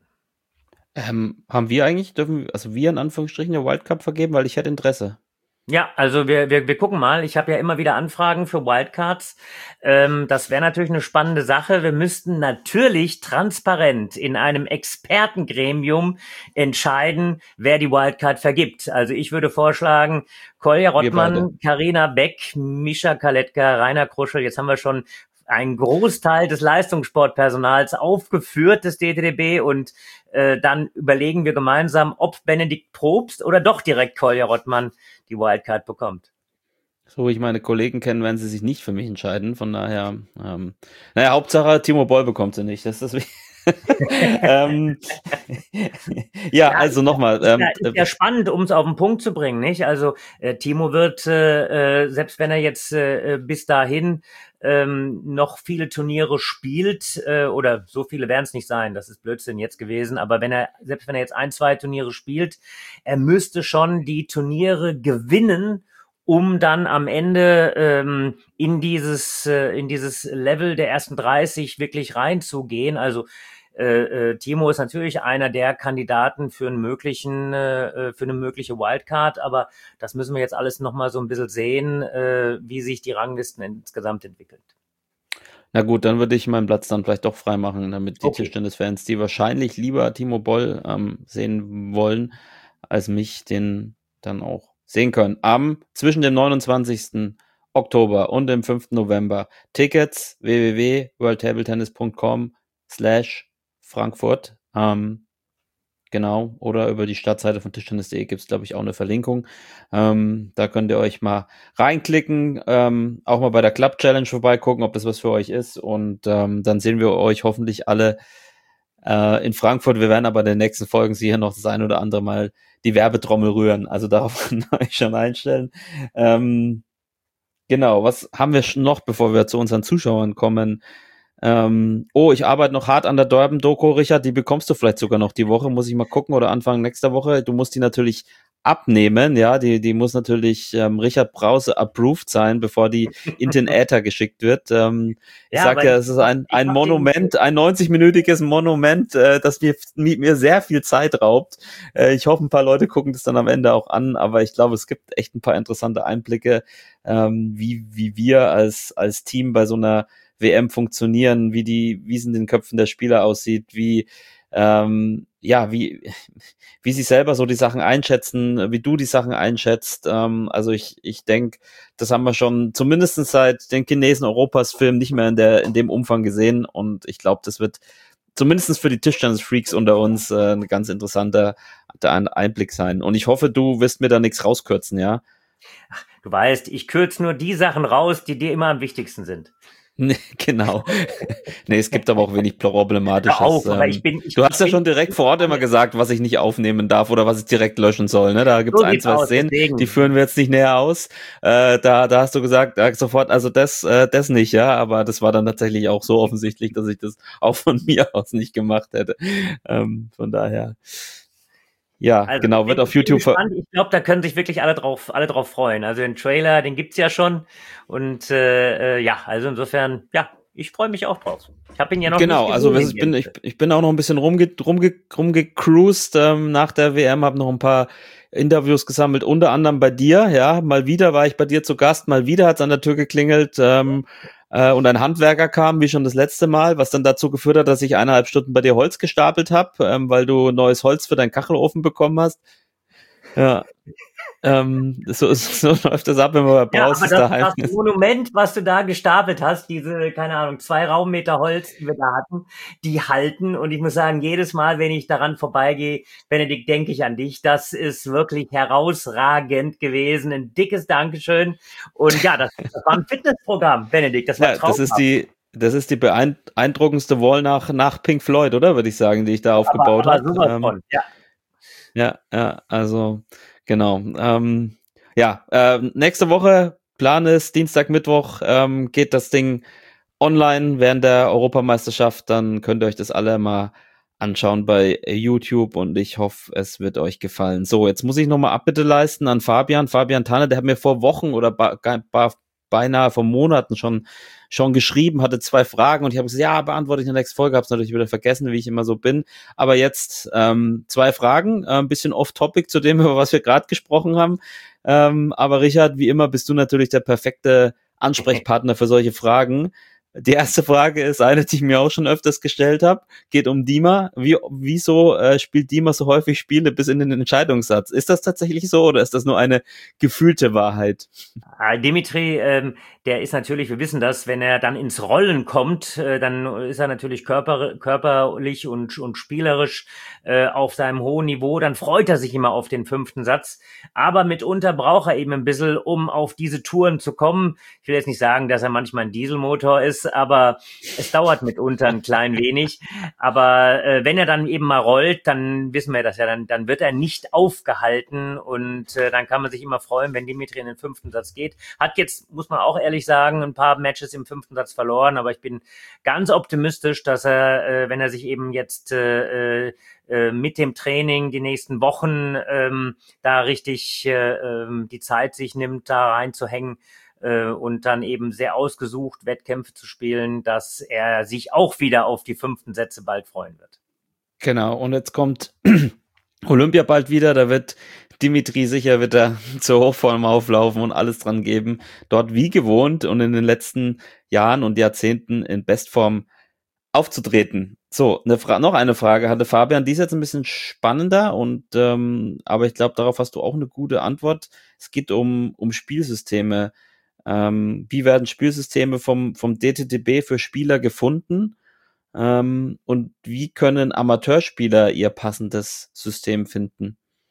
Haben wir eigentlich, also wir in Anführungsstrichen eine Wildcard vergeben, weil ich hätte Interesse. Ja, also wir gucken mal. Ich habe ja immer wieder Anfragen für Wildcards. Das wäre natürlich eine spannende Sache. Wir müssten natürlich transparent in einem Expertengremium entscheiden, wer die Wildcard vergibt. Also ich würde vorschlagen, Kolja Rottmann, Carina Beck, Mischa Kaletka, Rainer Kruschel. Jetzt haben wir schon einen Großteil des Leistungssportpersonals aufgeführt des DTDB und dann überlegen wir gemeinsam, ob Benedikt Probst oder doch direkt Kolja Rottmann die Wildcard bekommt. So wie ich meine Kollegen kenne, werden sie sich nicht für mich entscheiden. Von daher, Hauptsache Timo Boll bekommt sie nicht. Das ist das ja, also nochmal. Ist ja spannend, um es auf den Punkt zu bringen, nicht? Also Timo wird, selbst wenn er jetzt bis dahin noch viele Turniere spielt, oder so viele werden es nicht sein, das ist Blödsinn jetzt gewesen, aber selbst wenn er jetzt 1-2 Turniere spielt, er müsste schon die Turniere gewinnen, um dann am Ende in dieses Level der ersten 30 wirklich reinzugehen. Also Timo ist natürlich einer der Kandidaten für eine mögliche Wildcard, aber das müssen wir jetzt alles nochmal so ein bisschen sehen, wie sich die Ranglisten insgesamt entwickeln. Na gut, dann würde ich meinen Platz dann vielleicht doch freimachen, damit die Tischtennis-Fans, die wahrscheinlich lieber Timo Boll sehen wollen, als mich, den dann auch sehen können. Zwischen dem 29. Oktober und dem 5. November. Tickets www.worldtablettennis.com/Frankfurt. Genau, oder über die Startseite von Tischtennis.de gibt es, glaube ich, auch eine Verlinkung. Da könnt ihr euch mal reinklicken, auch mal bei der Club Challenge vorbeigucken, ob das was für euch ist. Und dann sehen wir euch hoffentlich alle in Frankfurt. Wir werden aber in den nächsten Folgen sicher noch das ein oder andere Mal die Werbetrommel rühren. Also darauf könnt ihr euch schon einstellen. Genau, was haben wir noch, bevor wir zu unseren Zuschauern kommen? Ich arbeite noch hart an der Durban-Doku, Richard, die bekommst du vielleicht sogar noch die Woche, muss ich mal gucken, oder Anfang nächster Woche. Du musst die natürlich abnehmen, ja, die muss natürlich Richard Brause approved sein, bevor die in den Äther geschickt wird. Ich sag ja, es ist ein Monument, ein 90-minütiges Monument, das mir sehr viel Zeit raubt. Ich hoffe, ein paar Leute gucken das dann am Ende auch an, aber ich glaube, es gibt echt ein paar interessante Einblicke, wie wir als Team bei so einer WM funktionieren, wie es in den Köpfen der Spieler aussieht, wie sie selber so die Sachen einschätzen, wie du die Sachen einschätzt. Also ich denke, das haben wir schon zumindest seit den Chinesen Europas Film nicht mehr in dem Umfang gesehen, und ich glaube, das wird zumindest für die Tischtennis-Freaks unter uns ein ganz interessanter Einblick sein. Und ich hoffe, du wirst mir da nichts rauskürzen, ja? Ach, du weißt, ich kürze nur die Sachen raus, die dir immer am wichtigsten sind. Genau. Nee, es gibt aber auch wenig Problematisches. Du hast ja schon direkt vor Ort immer gesagt, was ich nicht aufnehmen darf oder was ich direkt löschen soll. Ne? Da gibt es ein, zwei Szenen, die führen wir jetzt nicht näher aus. Da hast du gesagt, sofort, also das nicht, ja, aber das war dann tatsächlich auch so offensichtlich, dass ich das auch von mir aus nicht gemacht hätte. Von daher. Ja, also, genau, wird auf YouTube. Ich glaube, da können sich wirklich alle drauf freuen. Also den Trailer, den gibt's ja schon. Und also insofern, ja, ich freue mich auch drauf. Ich habe ihn ja noch nicht gesehen. Also ich bin auch noch ein bisschen rumgecruised nach der WM, habe noch ein paar Interviews gesammelt, unter anderem bei dir, ja, mal wieder war ich bei dir zu Gast, mal wieder hat's an der Tür geklingelt, und ein Handwerker kam, wie schon das letzte Mal, was dann dazu geführt hat, dass ich 1,5 Stunden bei dir Holz gestapelt habe, weil du neues Holz für deinen Kachelofen bekommen hast. Ja. So läuft das ab, wenn man brauchst. Ja, aber das Monument, was du da gestapelt hast, diese, keine Ahnung, 2 Raummeter Holz, die wir da hatten, die halten. Und ich muss sagen, jedes Mal, wenn ich daran vorbeigehe, Benedikt, denke ich an dich. Das ist wirklich herausragend gewesen. Ein dickes Dankeschön. Und ja, das war ein Fitnessprogramm, Benedikt. Das war traumhaft. Das ist die beeindruckendste Wall nach Pink Floyd, oder? Würde ich sagen, die ich da aufgebaut habe. Sowas von, ja. Ja, also genau. Nächste Woche, Plan ist, Dienstag, Mittwoch geht das Ding online während der Europameisterschaft. Dann könnt ihr euch das alle mal anschauen bei YouTube, und ich hoffe, es wird euch gefallen. So, jetzt muss ich nochmal Abbitte leisten an Fabian Tanne, der hat mir vor Wochen oder beinahe vor Monaten schon geschrieben, hatte 2 Fragen, und ich habe gesagt, ja, beantworte ich in der nächsten Folge, habe es natürlich wieder vergessen, wie ich immer so bin, aber jetzt 2 Fragen, ein bisschen off-topic zu dem, über was wir gerade gesprochen haben, aber Richard, wie immer bist du natürlich der perfekte Ansprechpartner für solche Fragen. Die erste Frage ist eine, die ich mir auch schon öfters gestellt habe, geht um Dima. Wieso spielt Dima so häufig Spiele bis in den Entscheidungssatz? Ist das tatsächlich so oder ist das nur eine gefühlte Wahrheit? Dimitri, der ist natürlich, wir wissen das, wenn er dann ins Rollen kommt, dann ist er natürlich körperlich und spielerisch auf seinem hohen Niveau, dann freut er sich immer auf den 5. Satz, aber mitunter braucht er eben ein bisschen, um auf diese Touren zu kommen. Ich will jetzt nicht sagen, dass er manchmal ein Dieselmotor ist, aber es dauert mitunter ein klein wenig. Aber wenn er dann eben mal rollt, dann wissen wir das ja, dann wird er nicht aufgehalten und dann kann man sich immer freuen, wenn Dimitri in den 5. Satz geht. Hat jetzt, muss man auch ehrlich sagen, ein paar Matches im 5. Satz verloren, aber ich bin ganz optimistisch, dass er, wenn er sich eben jetzt mit dem Training die nächsten Wochen da richtig die Zeit sich nimmt, da reinzuhängen, und dann eben sehr ausgesucht Wettkämpfe zu spielen, dass er sich auch wieder auf die 5. Sätze bald freuen wird. Genau, und jetzt kommt Olympia bald wieder, da wird Dimitri sicher wieder zur Hochform auflaufen und alles dran geben, dort wie gewohnt und in den letzten Jahren und Jahrzehnten in Bestform aufzutreten. So, noch eine Frage hatte Fabian, die ist jetzt ein bisschen spannender und aber ich glaube, darauf hast du auch eine gute Antwort. Es geht um Spielsysteme. Wie werden Spielsysteme vom DTDB für Spieler gefunden? Und wie können Amateurspieler ihr passendes System finden?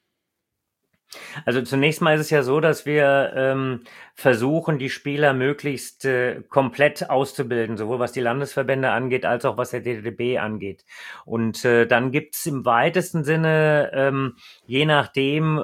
Also zunächst mal ist es ja so, dass wir versuchen, die Spieler möglichst komplett auszubilden, sowohl was die Landesverbände angeht, als auch was der DTDB angeht. Und dann gibt's im weitesten Sinne, je nachdem,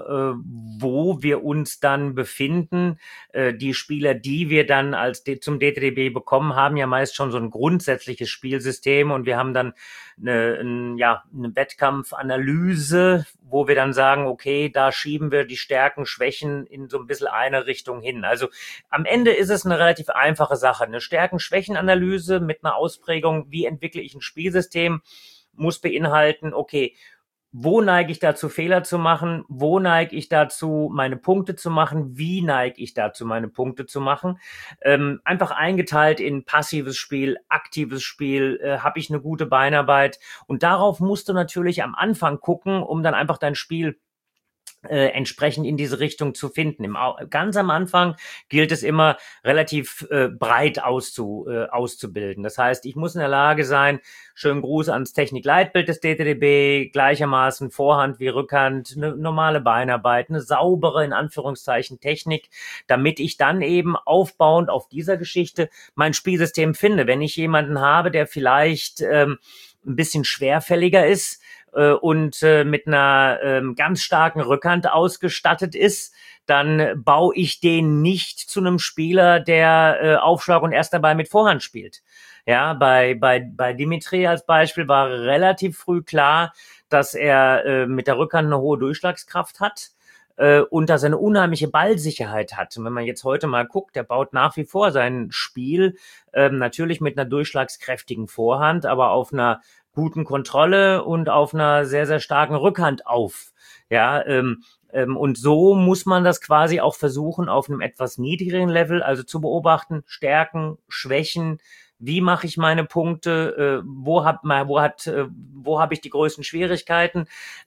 wo wir uns dann befinden, die Spieler, die wir dann zum DTDB bekommen, haben ja meist schon so ein grundsätzliches Spielsystem und wir haben dann eine Wettkampfanalyse, wo wir dann sagen, okay, da schieben wir die Stärken, Schwächen in so ein bisschen eine Richtung hin. Also am Ende ist es eine relativ einfache Sache. Eine Stärken-Schwächen-Analyse mit einer Ausprägung, wie entwickle ich ein Spielsystem, muss beinhalten, okay, wo neige ich dazu, Fehler zu machen? Wo neige ich dazu, meine Punkte zu machen? Wie neige ich dazu, meine Punkte zu machen? Einfach eingeteilt in passives Spiel, aktives Spiel, habe ich eine gute Beinarbeit? Und darauf musst du natürlich am Anfang gucken, um dann einfach dein Spiel entsprechend in diese Richtung zu finden. Ganz am Anfang gilt es immer relativ breit auszubilden. Das heißt, ich muss in der Lage sein, schönen Gruß ans Technikleitbild des DTDB, gleichermaßen Vorhand wie Rückhand, eine normale Beinarbeit, eine saubere, in Anführungszeichen, Technik, damit ich dann eben aufbauend auf dieser Geschichte mein Spielsystem finde. Wenn ich jemanden habe, der vielleicht ein bisschen schwerfälliger ist, und mit einer ganz starken Rückhand ausgestattet ist, dann baue ich den nicht zu einem Spieler, der Aufschlag und erst dabei mit Vorhand spielt. Ja, bei Dimitri als Beispiel war relativ früh klar, dass er mit der Rückhand eine hohe Durchschlagskraft hat und dass er eine unheimliche Ballsicherheit hat. Und wenn man jetzt heute mal guckt, der baut nach wie vor sein Spiel natürlich mit einer durchschlagskräftigen Vorhand, aber auf einer guten Kontrolle und auf einer sehr, sehr starken Rückhand auf. Ja, und so muss man das quasi auch versuchen, auf einem etwas niedrigeren Level, also zu beobachten, Stärken, Schwächen, wie mache ich meine Punkte, wo habe ich die größten Schwierigkeiten,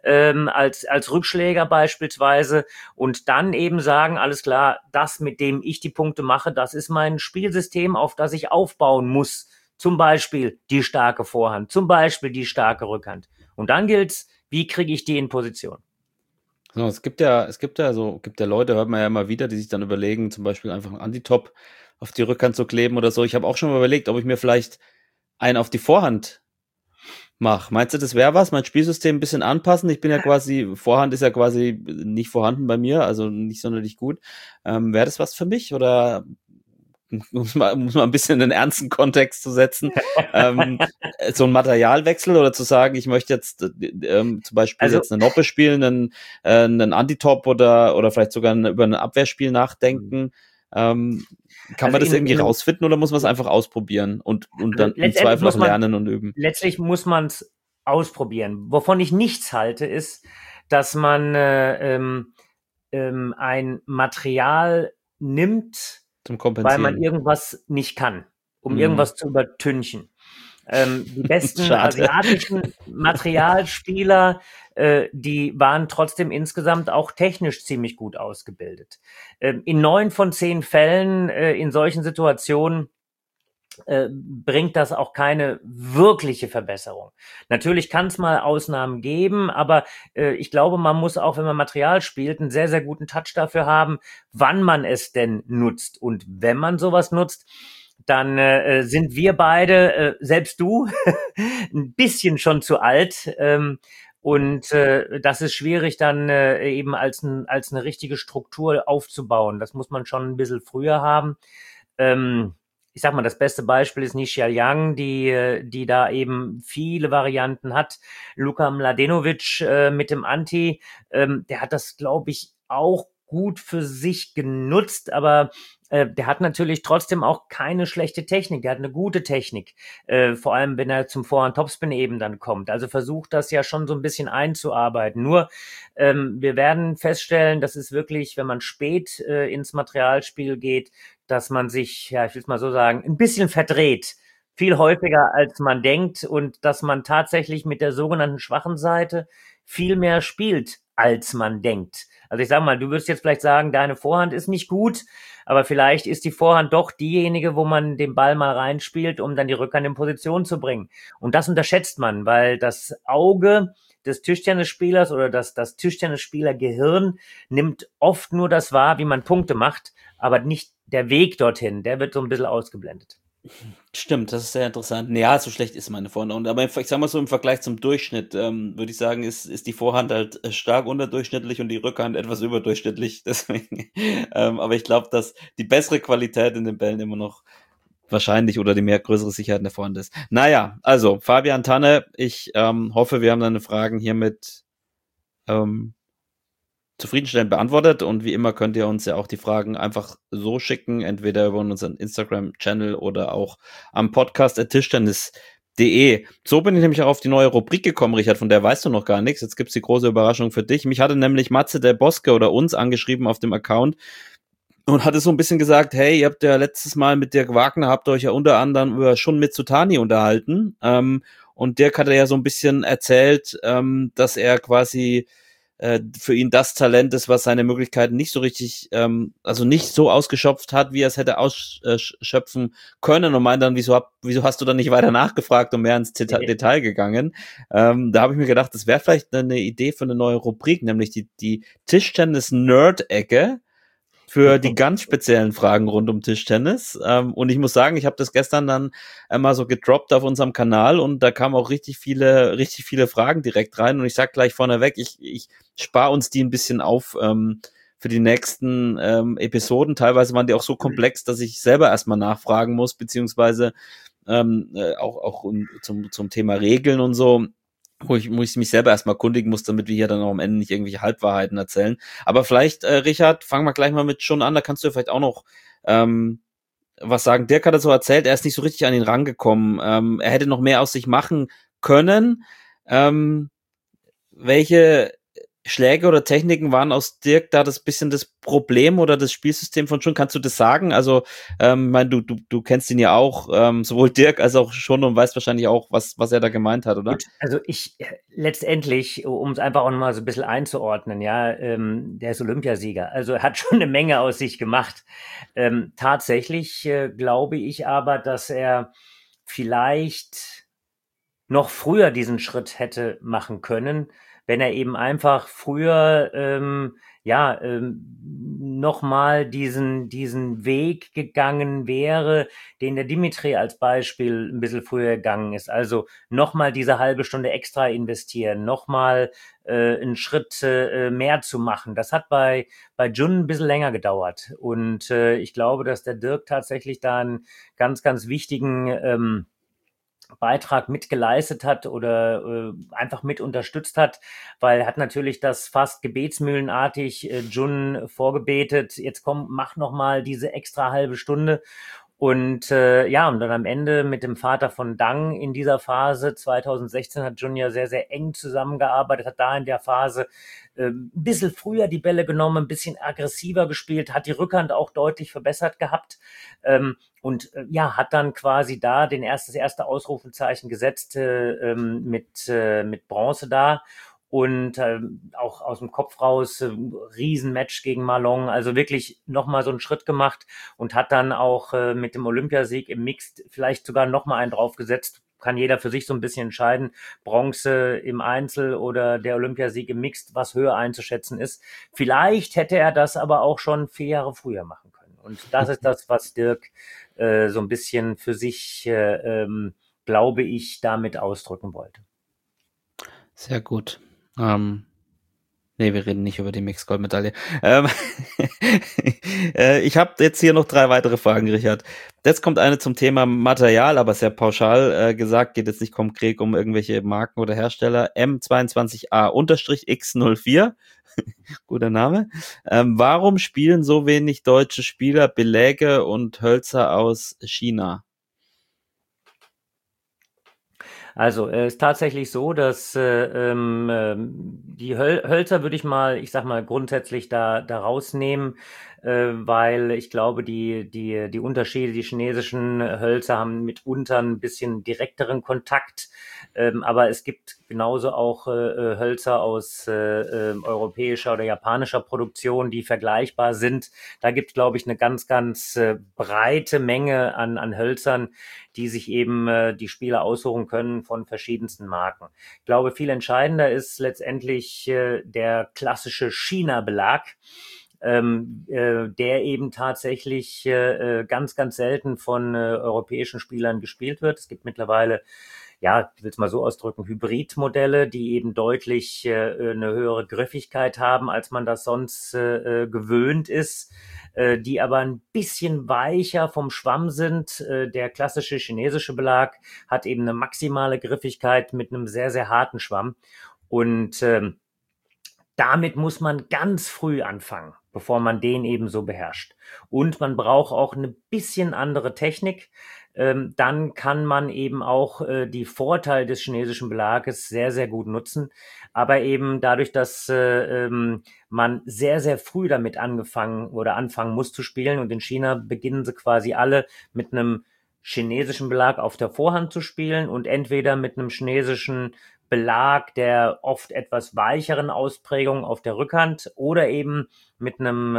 als Rückschläger beispielsweise, und dann eben sagen, alles klar, das, mit dem ich die Punkte mache, das ist mein Spielsystem, auf das ich aufbauen muss. Zum Beispiel die starke Vorhand, zum Beispiel die starke Rückhand. Und dann gilt's, wie kriege ich die in Position? So, es gibt ja Leute, hört man ja immer wieder, die sich dann überlegen, zum Beispiel einfach einen Antitop auf die Rückhand zu kleben oder so. Ich habe auch schon mal überlegt, ob ich mir vielleicht einen auf die Vorhand mache. Meinst du, das wäre was? Mein Spielsystem ein bisschen anpassen? Vorhand ist ja quasi nicht vorhanden bei mir, also nicht sonderlich gut. Wäre das was für mich oder muss man ein bisschen in den ernsten Kontext zu setzen, so ein Materialwechsel oder zu sagen, ich möchte jetzt zum Beispiel jetzt eine Noppe spielen, einen Antitop oder vielleicht sogar über ein Abwehrspiel nachdenken. Kann man das irgendwie rausfinden oder muss man es einfach ausprobieren und dann im Zweifel auch lernen und üben? Letztlich muss man es ausprobieren. Wovon ich nichts halte, ist, dass man ein Material nimmt, weil man irgendwas nicht kann um irgendwas zu übertünchen. Die besten Schade. asiatischen Materialspieler, die waren trotzdem insgesamt auch technisch ziemlich gut ausgebildet. In 9 von 10 Fällen in solchen Situationen bringt das auch keine wirkliche Verbesserung. Natürlich kann es mal Ausnahmen geben, aber ich glaube, man muss auch, wenn man Material spielt, einen sehr, sehr guten Touch dafür haben, wann man es denn nutzt. Und wenn man sowas nutzt, dann sind wir beide, selbst du, ein bisschen schon zu alt. Und das ist schwierig dann eben als eine richtige Struktur aufzubauen. Das muss man schon ein bisschen früher haben. Ich sag mal, das beste Beispiel ist Nishia Yang, die da eben viele Varianten hat. Luka Mladenovic mit dem Anti, der hat das, glaube ich, auch gut für sich genutzt, aber der hat natürlich trotzdem auch keine schlechte Technik. Der hat eine gute Technik, vor allem wenn er zum Vorhand-Topspin eben dann kommt. Also versucht das ja schon so ein bisschen einzuarbeiten. Nur wir werden feststellen, das ist wirklich, wenn man spät ins Materialspiel geht, dass man sich, ja, ich will es mal so sagen, ein bisschen verdreht. Viel häufiger, als man denkt und dass man tatsächlich mit der sogenannten schwachen Seite viel mehr spielt, als man denkt. Also ich sag mal, du würdest jetzt vielleicht sagen, deine Vorhand ist nicht gut, aber vielleicht ist die Vorhand doch diejenige, wo man den Ball mal reinspielt, um dann die Rückhand in Position zu bringen. Und das unterschätzt man, weil das Auge des Tischtennisspielers oder das Tischtennisspielergehirn nimmt oft nur das wahr, wie man Punkte macht, aber nicht der Weg dorthin. Der wird so ein bisschen ausgeblendet. Stimmt, das ist sehr interessant. Ja, so schlecht ist meine Vorhand. Aber ich sag mal so, im Vergleich zum Durchschnitt, würde ich sagen, ist die Vorhand halt stark unterdurchschnittlich und die Rückhand etwas überdurchschnittlich. Deswegen, aber ich glaube, dass die bessere Qualität in den Bällen immer noch wahrscheinlich oder die mehr größere Sicherheit in der Vorhand ist. Naja, also Fabian Tanne, ich hoffe, wir haben deine Fragen hiermit zufriedenstellend beantwortet und wie immer könnt ihr uns ja auch die Fragen einfach so schicken, entweder über unseren Instagram-Channel oder auch am Podcast@tischtennis.de. So bin ich nämlich auch auf die neue Rubrik gekommen, Richard, von der weißt du noch gar nichts. Jetzt gibt's die große Überraschung für dich. Mich hatte nämlich Matze der Boske oder uns angeschrieben auf dem Account und hatte so ein bisschen gesagt, hey, ihr habt ja letztes Mal mit Dirk Wagner, habt ihr euch ja unter anderem über Shun Mitsutani unterhalten. Und Dirk hatte ja so ein bisschen erzählt, dass er quasi für ihn das Talent ist, was seine Möglichkeiten nicht so richtig, also nicht so ausgeschöpft hat, wie er es hätte ausschöpfen können und meint dann, wieso hast du dann nicht weiter nachgefragt und mehr ins Detail gegangen? Da habe ich mir gedacht, das wäre vielleicht eine Idee für eine neue Rubrik, nämlich die Tischtennis-Nerd-Ecke für die ganz speziellen Fragen rund um Tischtennis. Und ich muss sagen, ich habe das gestern dann mal so gedroppt auf unserem Kanal und da kamen auch richtig viele Fragen direkt rein. Und ich sag gleich vorneweg, ich spare uns die ein bisschen auf für die nächsten Episoden. Teilweise waren die auch so komplex, dass ich selber erstmal nachfragen muss, beziehungsweise auch zum Thema Regeln und so, wo ich mich selber erstmal kundigen muss, damit wir hier dann auch am Ende nicht irgendwelche Halbwahrheiten erzählen. Aber vielleicht, Richard, fangen wir gleich mal mit schon an, da kannst du vielleicht auch noch was sagen. Dirk hat das so erzählt, er ist nicht so richtig an ihn rangekommen. Er hätte noch mehr aus sich machen können. Welche Schläge oder Techniken waren aus Dirk da das bisschen das Problem oder das Spielsystem von Shun? Kannst du das sagen? Also, du kennst ihn ja auch, sowohl Dirk als auch Shun und weißt wahrscheinlich auch, was er da gemeint hat, oder? Gut, also letztendlich, um es einfach auch noch mal so ein bisschen einzuordnen, ja, der ist Olympiasieger, also er hat schon eine Menge aus sich gemacht. Tatsächlich glaube ich aber, dass er vielleicht noch früher diesen Schritt hätte machen können, wenn er eben einfach früher nochmal diesen Weg gegangen wäre, den der Dimitri als Beispiel ein bisschen früher gegangen ist. Also nochmal diese halbe Stunde extra investieren, nochmal einen Schritt mehr zu machen. Das hat bei Jun ein bisschen länger gedauert. Und ich glaube, dass der Dirk tatsächlich da einen ganz, ganz wichtigen Beitrag mitgeleistet hat oder einfach mit unterstützt hat, weil er hat natürlich das fast gebetsmühlenartig Jun vorgebetet, jetzt komm, mach noch mal diese extra halbe Stunde. Und und dann am Ende mit dem Vater von Dang in dieser Phase 2016 hat Jun ja sehr, sehr eng zusammengearbeitet, hat da in der Phase ein bisschen früher die Bälle genommen, ein bisschen aggressiver gespielt, hat die Rückhand auch deutlich verbessert gehabt. Und ja, hat dann quasi da das erste Ausrufezeichen gesetzt mit Bronze da. Und auch aus dem Kopf raus, Riesenmatch gegen Malong, also wirklich nochmal so einen Schritt gemacht und hat dann auch mit dem Olympiasieg im Mixed vielleicht sogar nochmal einen draufgesetzt. Kann jeder für sich so ein bisschen entscheiden, Bronze im Einzel oder der Olympiasieg im Mixed, was höher einzuschätzen ist. Vielleicht hätte er das aber auch schon 4 Jahre früher machen können. Und das ist das, was Dirk so ein bisschen für sich, glaube ich, damit ausdrücken wollte. Sehr gut. Nee, wir reden nicht über die Mixed-Gold-Medaille. Ich habe jetzt hier noch 3 weitere Fragen, Richard. Jetzt kommt eine zum Thema Material, aber sehr pauschal gesagt, geht jetzt nicht konkret um irgendwelche Marken oder Hersteller. M22A-X04, guter Name. Warum spielen so wenig deutsche Spieler Beläge und Hölzer aus China? Also ist tatsächlich so, dass die Hölzer würde ich sag mal grundsätzlich da rausnehmen, weil ich glaube, die Unterschiede, die chinesischen Hölzer haben mitunter ein bisschen direkteren Kontakt, aber es gibt genauso auch Hölzer aus europäischer oder japanischer Produktion, die vergleichbar sind. Da gibt es, glaube ich, eine ganz, ganz breite Menge an Hölzern, die sich eben die Spieler aussuchen können von verschiedensten Marken. Ich glaube, viel entscheidender ist letztendlich der klassische China-Belag, der eben tatsächlich ganz, ganz selten von europäischen Spielern gespielt wird. Es gibt mittlerweile, ja, ich will es mal so ausdrücken, Hybridmodelle, die eben deutlich eine höhere Griffigkeit haben, als man das sonst gewöhnt ist, die aber ein bisschen weicher vom Schwamm sind. Der klassische chinesische Belag hat eben eine maximale Griffigkeit mit einem sehr, sehr harten Schwamm. Und damit muss man ganz früh anfangen, bevor man den eben so beherrscht. Und man braucht auch eine bisschen andere Technik. Dann kann man eben auch die Vorteile des chinesischen Belages sehr, sehr gut nutzen. Aber eben dadurch, dass man sehr, sehr früh damit anfangen muss zu spielen. Und in China beginnen sie quasi alle mit einem chinesischen Belag auf der Vorhand zu spielen und entweder mit einem chinesischen Belag der oft etwas weicheren Ausprägung auf der Rückhand oder eben mit einem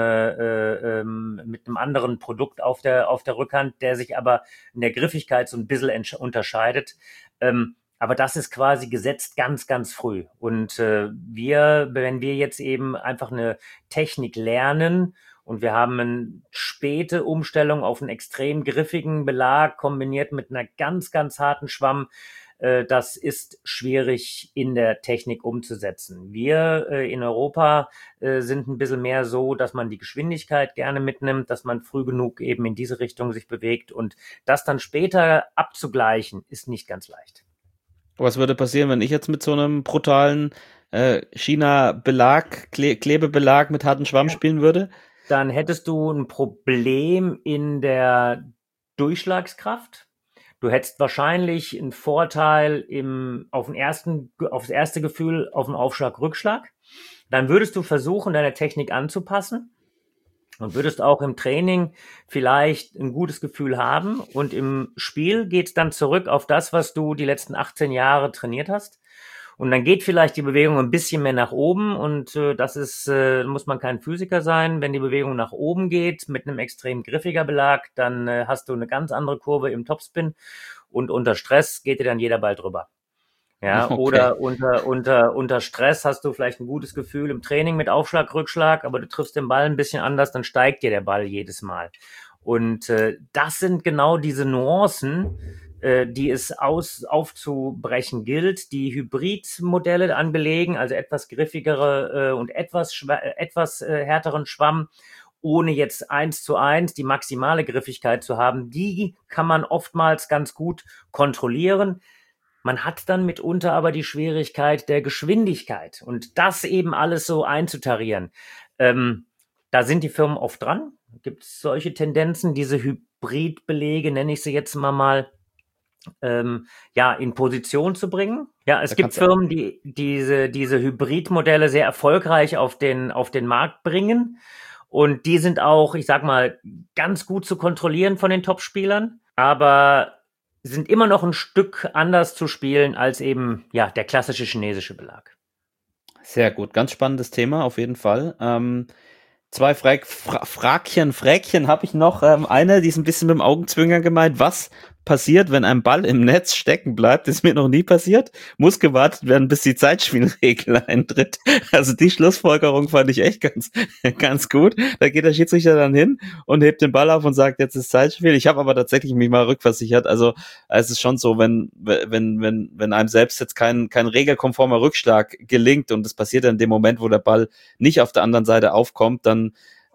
anderen Produkt auf der Rückhand, der sich aber in der Griffigkeit so ein bisschen unterscheidet. Aber das ist quasi gesetzt ganz, ganz früh. Und wenn wir jetzt eben einfach eine Technik lernen und wir haben eine späte Umstellung auf einen extrem griffigen Belag kombiniert mit einer ganz, ganz harten Schwamm, das ist schwierig in der Technik umzusetzen. Wir in Europa sind ein bisschen mehr so, dass man die Geschwindigkeit gerne mitnimmt, dass man früh genug eben in diese Richtung sich bewegt und das dann später abzugleichen, ist nicht ganz leicht. Was würde passieren, wenn ich jetzt mit so einem brutalen China-Belag, Klebebelag mit hartem Schwamm spielen würde? Dann hättest du ein Problem in der Durchschlagskraft. Du hättest wahrscheinlich einen Vorteil aufs erste Gefühl auf den Aufschlag-Rückschlag. Dann würdest du versuchen, deine Technik anzupassen und würdest auch im Training vielleicht ein gutes Gefühl haben. Und im Spiel geht's dann zurück auf das, was du die letzten 18 Jahre trainiert hast. Und dann geht vielleicht die Bewegung ein bisschen mehr nach oben und muss man kein Physiker sein. Wenn die Bewegung nach oben geht mit einem extrem griffiger Belag, dann hast du eine ganz andere Kurve im Topspin und unter Stress geht dir dann jeder Ball drüber. Ja, okay. Oder unter Stress hast du vielleicht ein gutes Gefühl im Training mit Aufschlag, Rückschlag, aber du triffst den Ball ein bisschen anders, dann steigt dir der Ball jedes Mal. Und das sind genau diese Nuancen, die es aufzubrechen gilt, die Hybridmodelle anbelegen, also etwas griffigere und etwas härteren Schwamm, ohne jetzt 1:1 die maximale Griffigkeit zu haben, die kann man oftmals ganz gut kontrollieren. Man hat dann mitunter aber die Schwierigkeit der Geschwindigkeit und das eben alles so einzutarieren. Da sind die Firmen oft dran. Gibt es solche Tendenzen, diese Hybridbelege, nenne ich sie jetzt mal, in Position zu bringen. Ja, es gibt Firmen, die diese Hybridmodelle sehr erfolgreich auf den Markt bringen Und die sind auch, ich sag mal, ganz gut zu kontrollieren von den Topspielern, aber sind immer noch ein Stück anders zu spielen als eben ja der klassische chinesische Belag. Sehr gut, ganz spannendes Thema auf jeden Fall. 2 Fräkchen habe ich noch. Eine, die ist ein bisschen mit dem Augenzwinkern gemeint. Was passiert, wenn ein Ball im Netz stecken bleibt? Das ist mir noch nie passiert. Muss gewartet werden, bis die Zeitspielregel eintritt. Also die Schlussfolgerung fand ich echt ganz gut. Da geht der Schiedsrichter dann hin und hebt den Ball auf und sagt, jetzt ist Zeitspiel. Ich habe aber tatsächlich mich mal rückversichert. Also es ist schon so, wenn einem selbst jetzt kein regelkonformer Rückschlag gelingt und das passiert dann in dem Moment, wo der Ball nicht auf der anderen Seite aufkommt, dann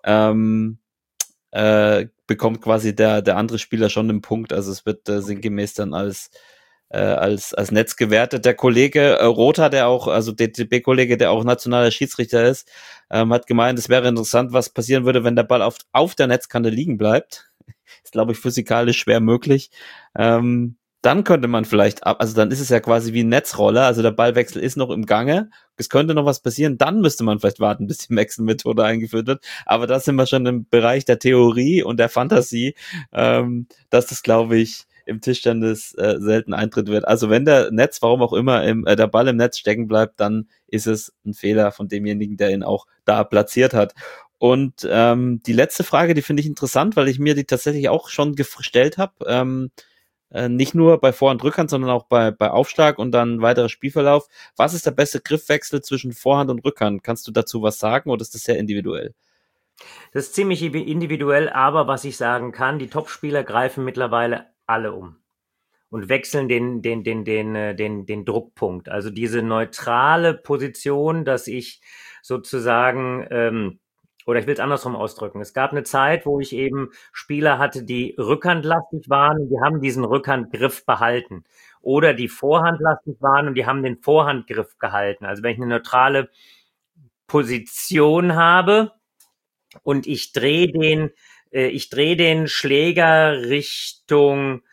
bekommt quasi der andere Spieler schon einen Punkt. Also es wird sinngemäß dann als Netz gewertet. Der Kollege Rother, der auch, also DTB-Kollege, der auch nationaler Schiedsrichter ist, hat gemeint, es wäre interessant, was passieren würde, wenn der Ball auf der Netzkante liegen bleibt. Ist, glaube ich, physikalisch schwer möglich. Dann könnte man vielleicht also dann ist es ja quasi wie ein Netzroller, also der Ballwechsel ist noch im Gange, es könnte noch was passieren, dann müsste man vielleicht warten, bis die Wechselmethode eingeführt wird, aber da sind wir schon im Bereich der Theorie und der Fantasie, dass das, glaube ich, im Tischtennis selten Eintritt wird. Also wenn der Netz, warum auch immer, der Ball im Netz stecken bleibt, dann ist es ein Fehler von demjenigen, der ihn auch da platziert hat. Und die letzte Frage, die finde ich interessant, weil ich mir die tatsächlich auch schon gestellt habe, nicht nur bei Vor- und Rückhand, sondern auch bei Aufschlag und dann weiterer Spielverlauf. Was ist der beste Griffwechsel zwischen Vorhand und Rückhand? Kannst du dazu was sagen oder ist das sehr individuell? Das ist ziemlich individuell, aber was ich sagen kann, die Topspieler greifen mittlerweile alle um und wechseln den Druckpunkt. Also diese neutrale Position, dass ich sozusagen oder ich will es andersrum ausdrücken. Es gab eine Zeit, wo ich eben Spieler hatte, die rückhandlastig waren und die haben diesen Rückhandgriff behalten. Oder die vorhandlastig waren und die haben den Vorhandgriff gehalten. Also wenn ich eine neutrale Position habe und ich drehe den Schläger Richtung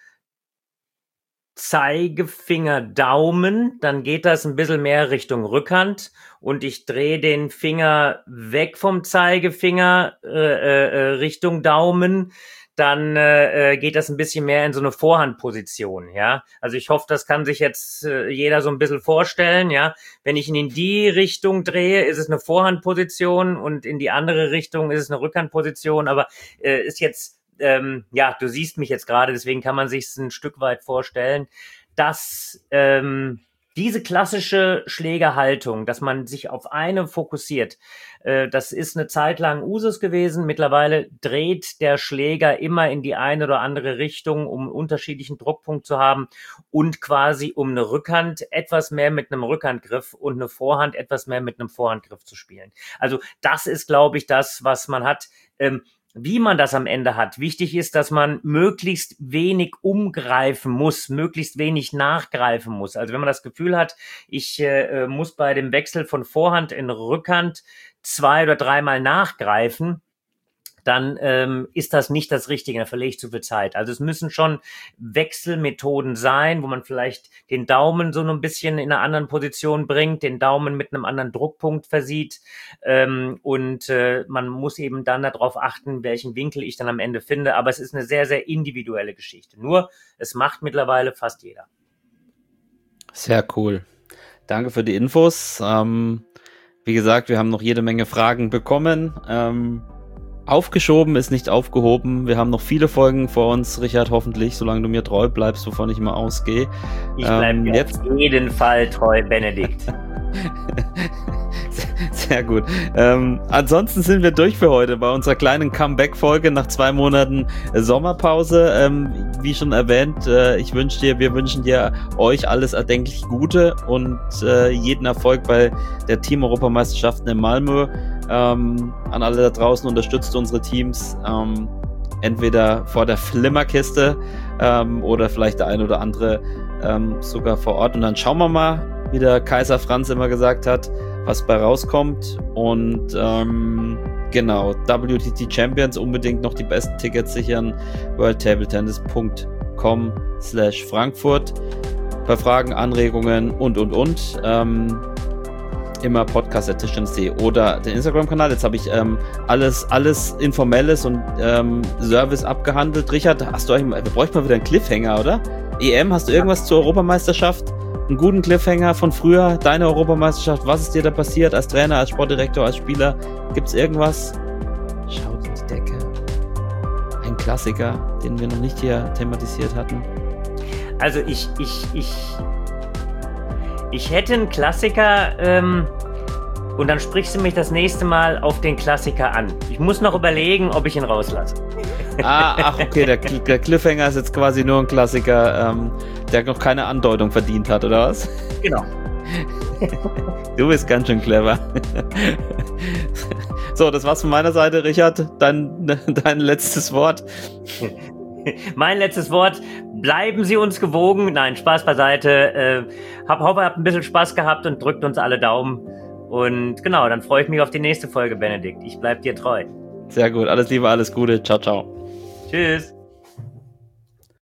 Zeigefinger, Daumen, dann geht das ein bisschen mehr Richtung Rückhand und ich drehe den Finger weg vom Zeigefinger Richtung Daumen, dann geht das ein bisschen mehr in so eine Vorhandposition, ja. Also ich hoffe, das kann sich jetzt jeder so ein bisschen vorstellen, ja. Wenn ich ihn in die Richtung drehe, ist es eine Vorhandposition und in die andere Richtung ist es eine Rückhandposition, aber ist jetzt ja, du siehst mich jetzt gerade, deswegen kann man sich es ein Stück weit vorstellen, dass diese klassische Schlägerhaltung, dass man sich auf eine fokussiert, das ist eine Zeit lang Usus gewesen. Mittlerweile dreht der Schläger immer in die eine oder andere Richtung, um einen unterschiedlichen Druckpunkt zu haben und quasi um eine Rückhand etwas mehr mit einem Rückhandgriff und eine Vorhand etwas mehr mit einem Vorhandgriff zu spielen. Also das ist, glaube ich, das, was man hat. Wie man das am Ende hat. Wichtig ist, dass man möglichst wenig umgreifen muss, möglichst wenig nachgreifen muss. Also wenn man das Gefühl hat, ich muss bei dem Wechsel von Vorhand in Rückhand 2 oder 3 Mal nachgreifen, dann ist das nicht das Richtige, da verliere ich zu viel Zeit. Also es müssen schon Wechselmethoden sein, wo man vielleicht den Daumen so ein bisschen in einer anderen Position bringt, den Daumen mit einem anderen Druckpunkt versieht und man muss eben dann darauf achten, welchen Winkel ich dann am Ende finde. Aber es ist eine sehr, sehr individuelle Geschichte. Nur, es macht mittlerweile fast jeder. Sehr cool. Danke für die Infos. Wie gesagt, wir haben noch jede Menge Fragen bekommen. Aufgeschoben ist nicht aufgehoben. Wir haben noch viele Folgen vor uns, Richard, hoffentlich, solange du mir treu bleibst, wovon ich immer ausgehe. Ich bleibe dir auf jeden Fall treu, Benedikt. Sehr gut. Ansonsten sind wir durch für heute bei unserer kleinen Comeback-Folge nach 2 Monaten Sommerpause. Wie schon erwähnt, wir wünschen dir euch alles erdenklich Gute und jeden Erfolg bei der Team-Europameisterschaften in Malmö. An alle da draußen, unterstützt unsere Teams entweder vor der Flimmerkiste oder vielleicht der ein oder andere sogar vor Ort. Und dann schauen wir mal, wie der Kaiser Franz immer gesagt hat, was bei rauskommt. Und genau, WTT Champions, unbedingt noch die besten Tickets sichern. worldtabletennis.com/Frankfurt. Bei Fragen, Anregungen und. immer podcast@tischtennis.de oder den Instagram-Kanal. Jetzt habe ich alles Informelles und Service abgehandelt. Richard, wir bräuchten mal wieder einen Cliffhanger, oder? EM, hast du irgendwas zur Europameisterschaft? Einen guten Cliffhanger von früher, deine Europameisterschaft, was ist dir da passiert als Trainer, als Sportdirektor, als Spieler? Gibt's irgendwas? Schaut in die Decke. Ein Klassiker, den wir noch nicht hier thematisiert hatten. Also ich hätte einen Klassiker, und dann sprichst du mich das nächste Mal auf den Klassiker an. Ich muss noch überlegen, ob ich ihn rauslasse. Ach okay, der Cliffhanger ist jetzt quasi nur ein Klassiker, der noch keine Andeutung verdient hat, oder was? Genau. Du bist ganz schön clever. So, das war's von meiner Seite, Richard. Dein letztes Wort. Mein letztes Wort, bleiben Sie uns gewogen. Nein, Spaß beiseite. Hoffe, ihr habt ein bisschen Spaß gehabt und drückt uns alle Daumen. Und genau, dann freue ich mich auf die nächste Folge, Benedikt. Ich bleib dir treu. Sehr gut, alles Liebe, alles Gute. Ciao, ciao. Tschüss.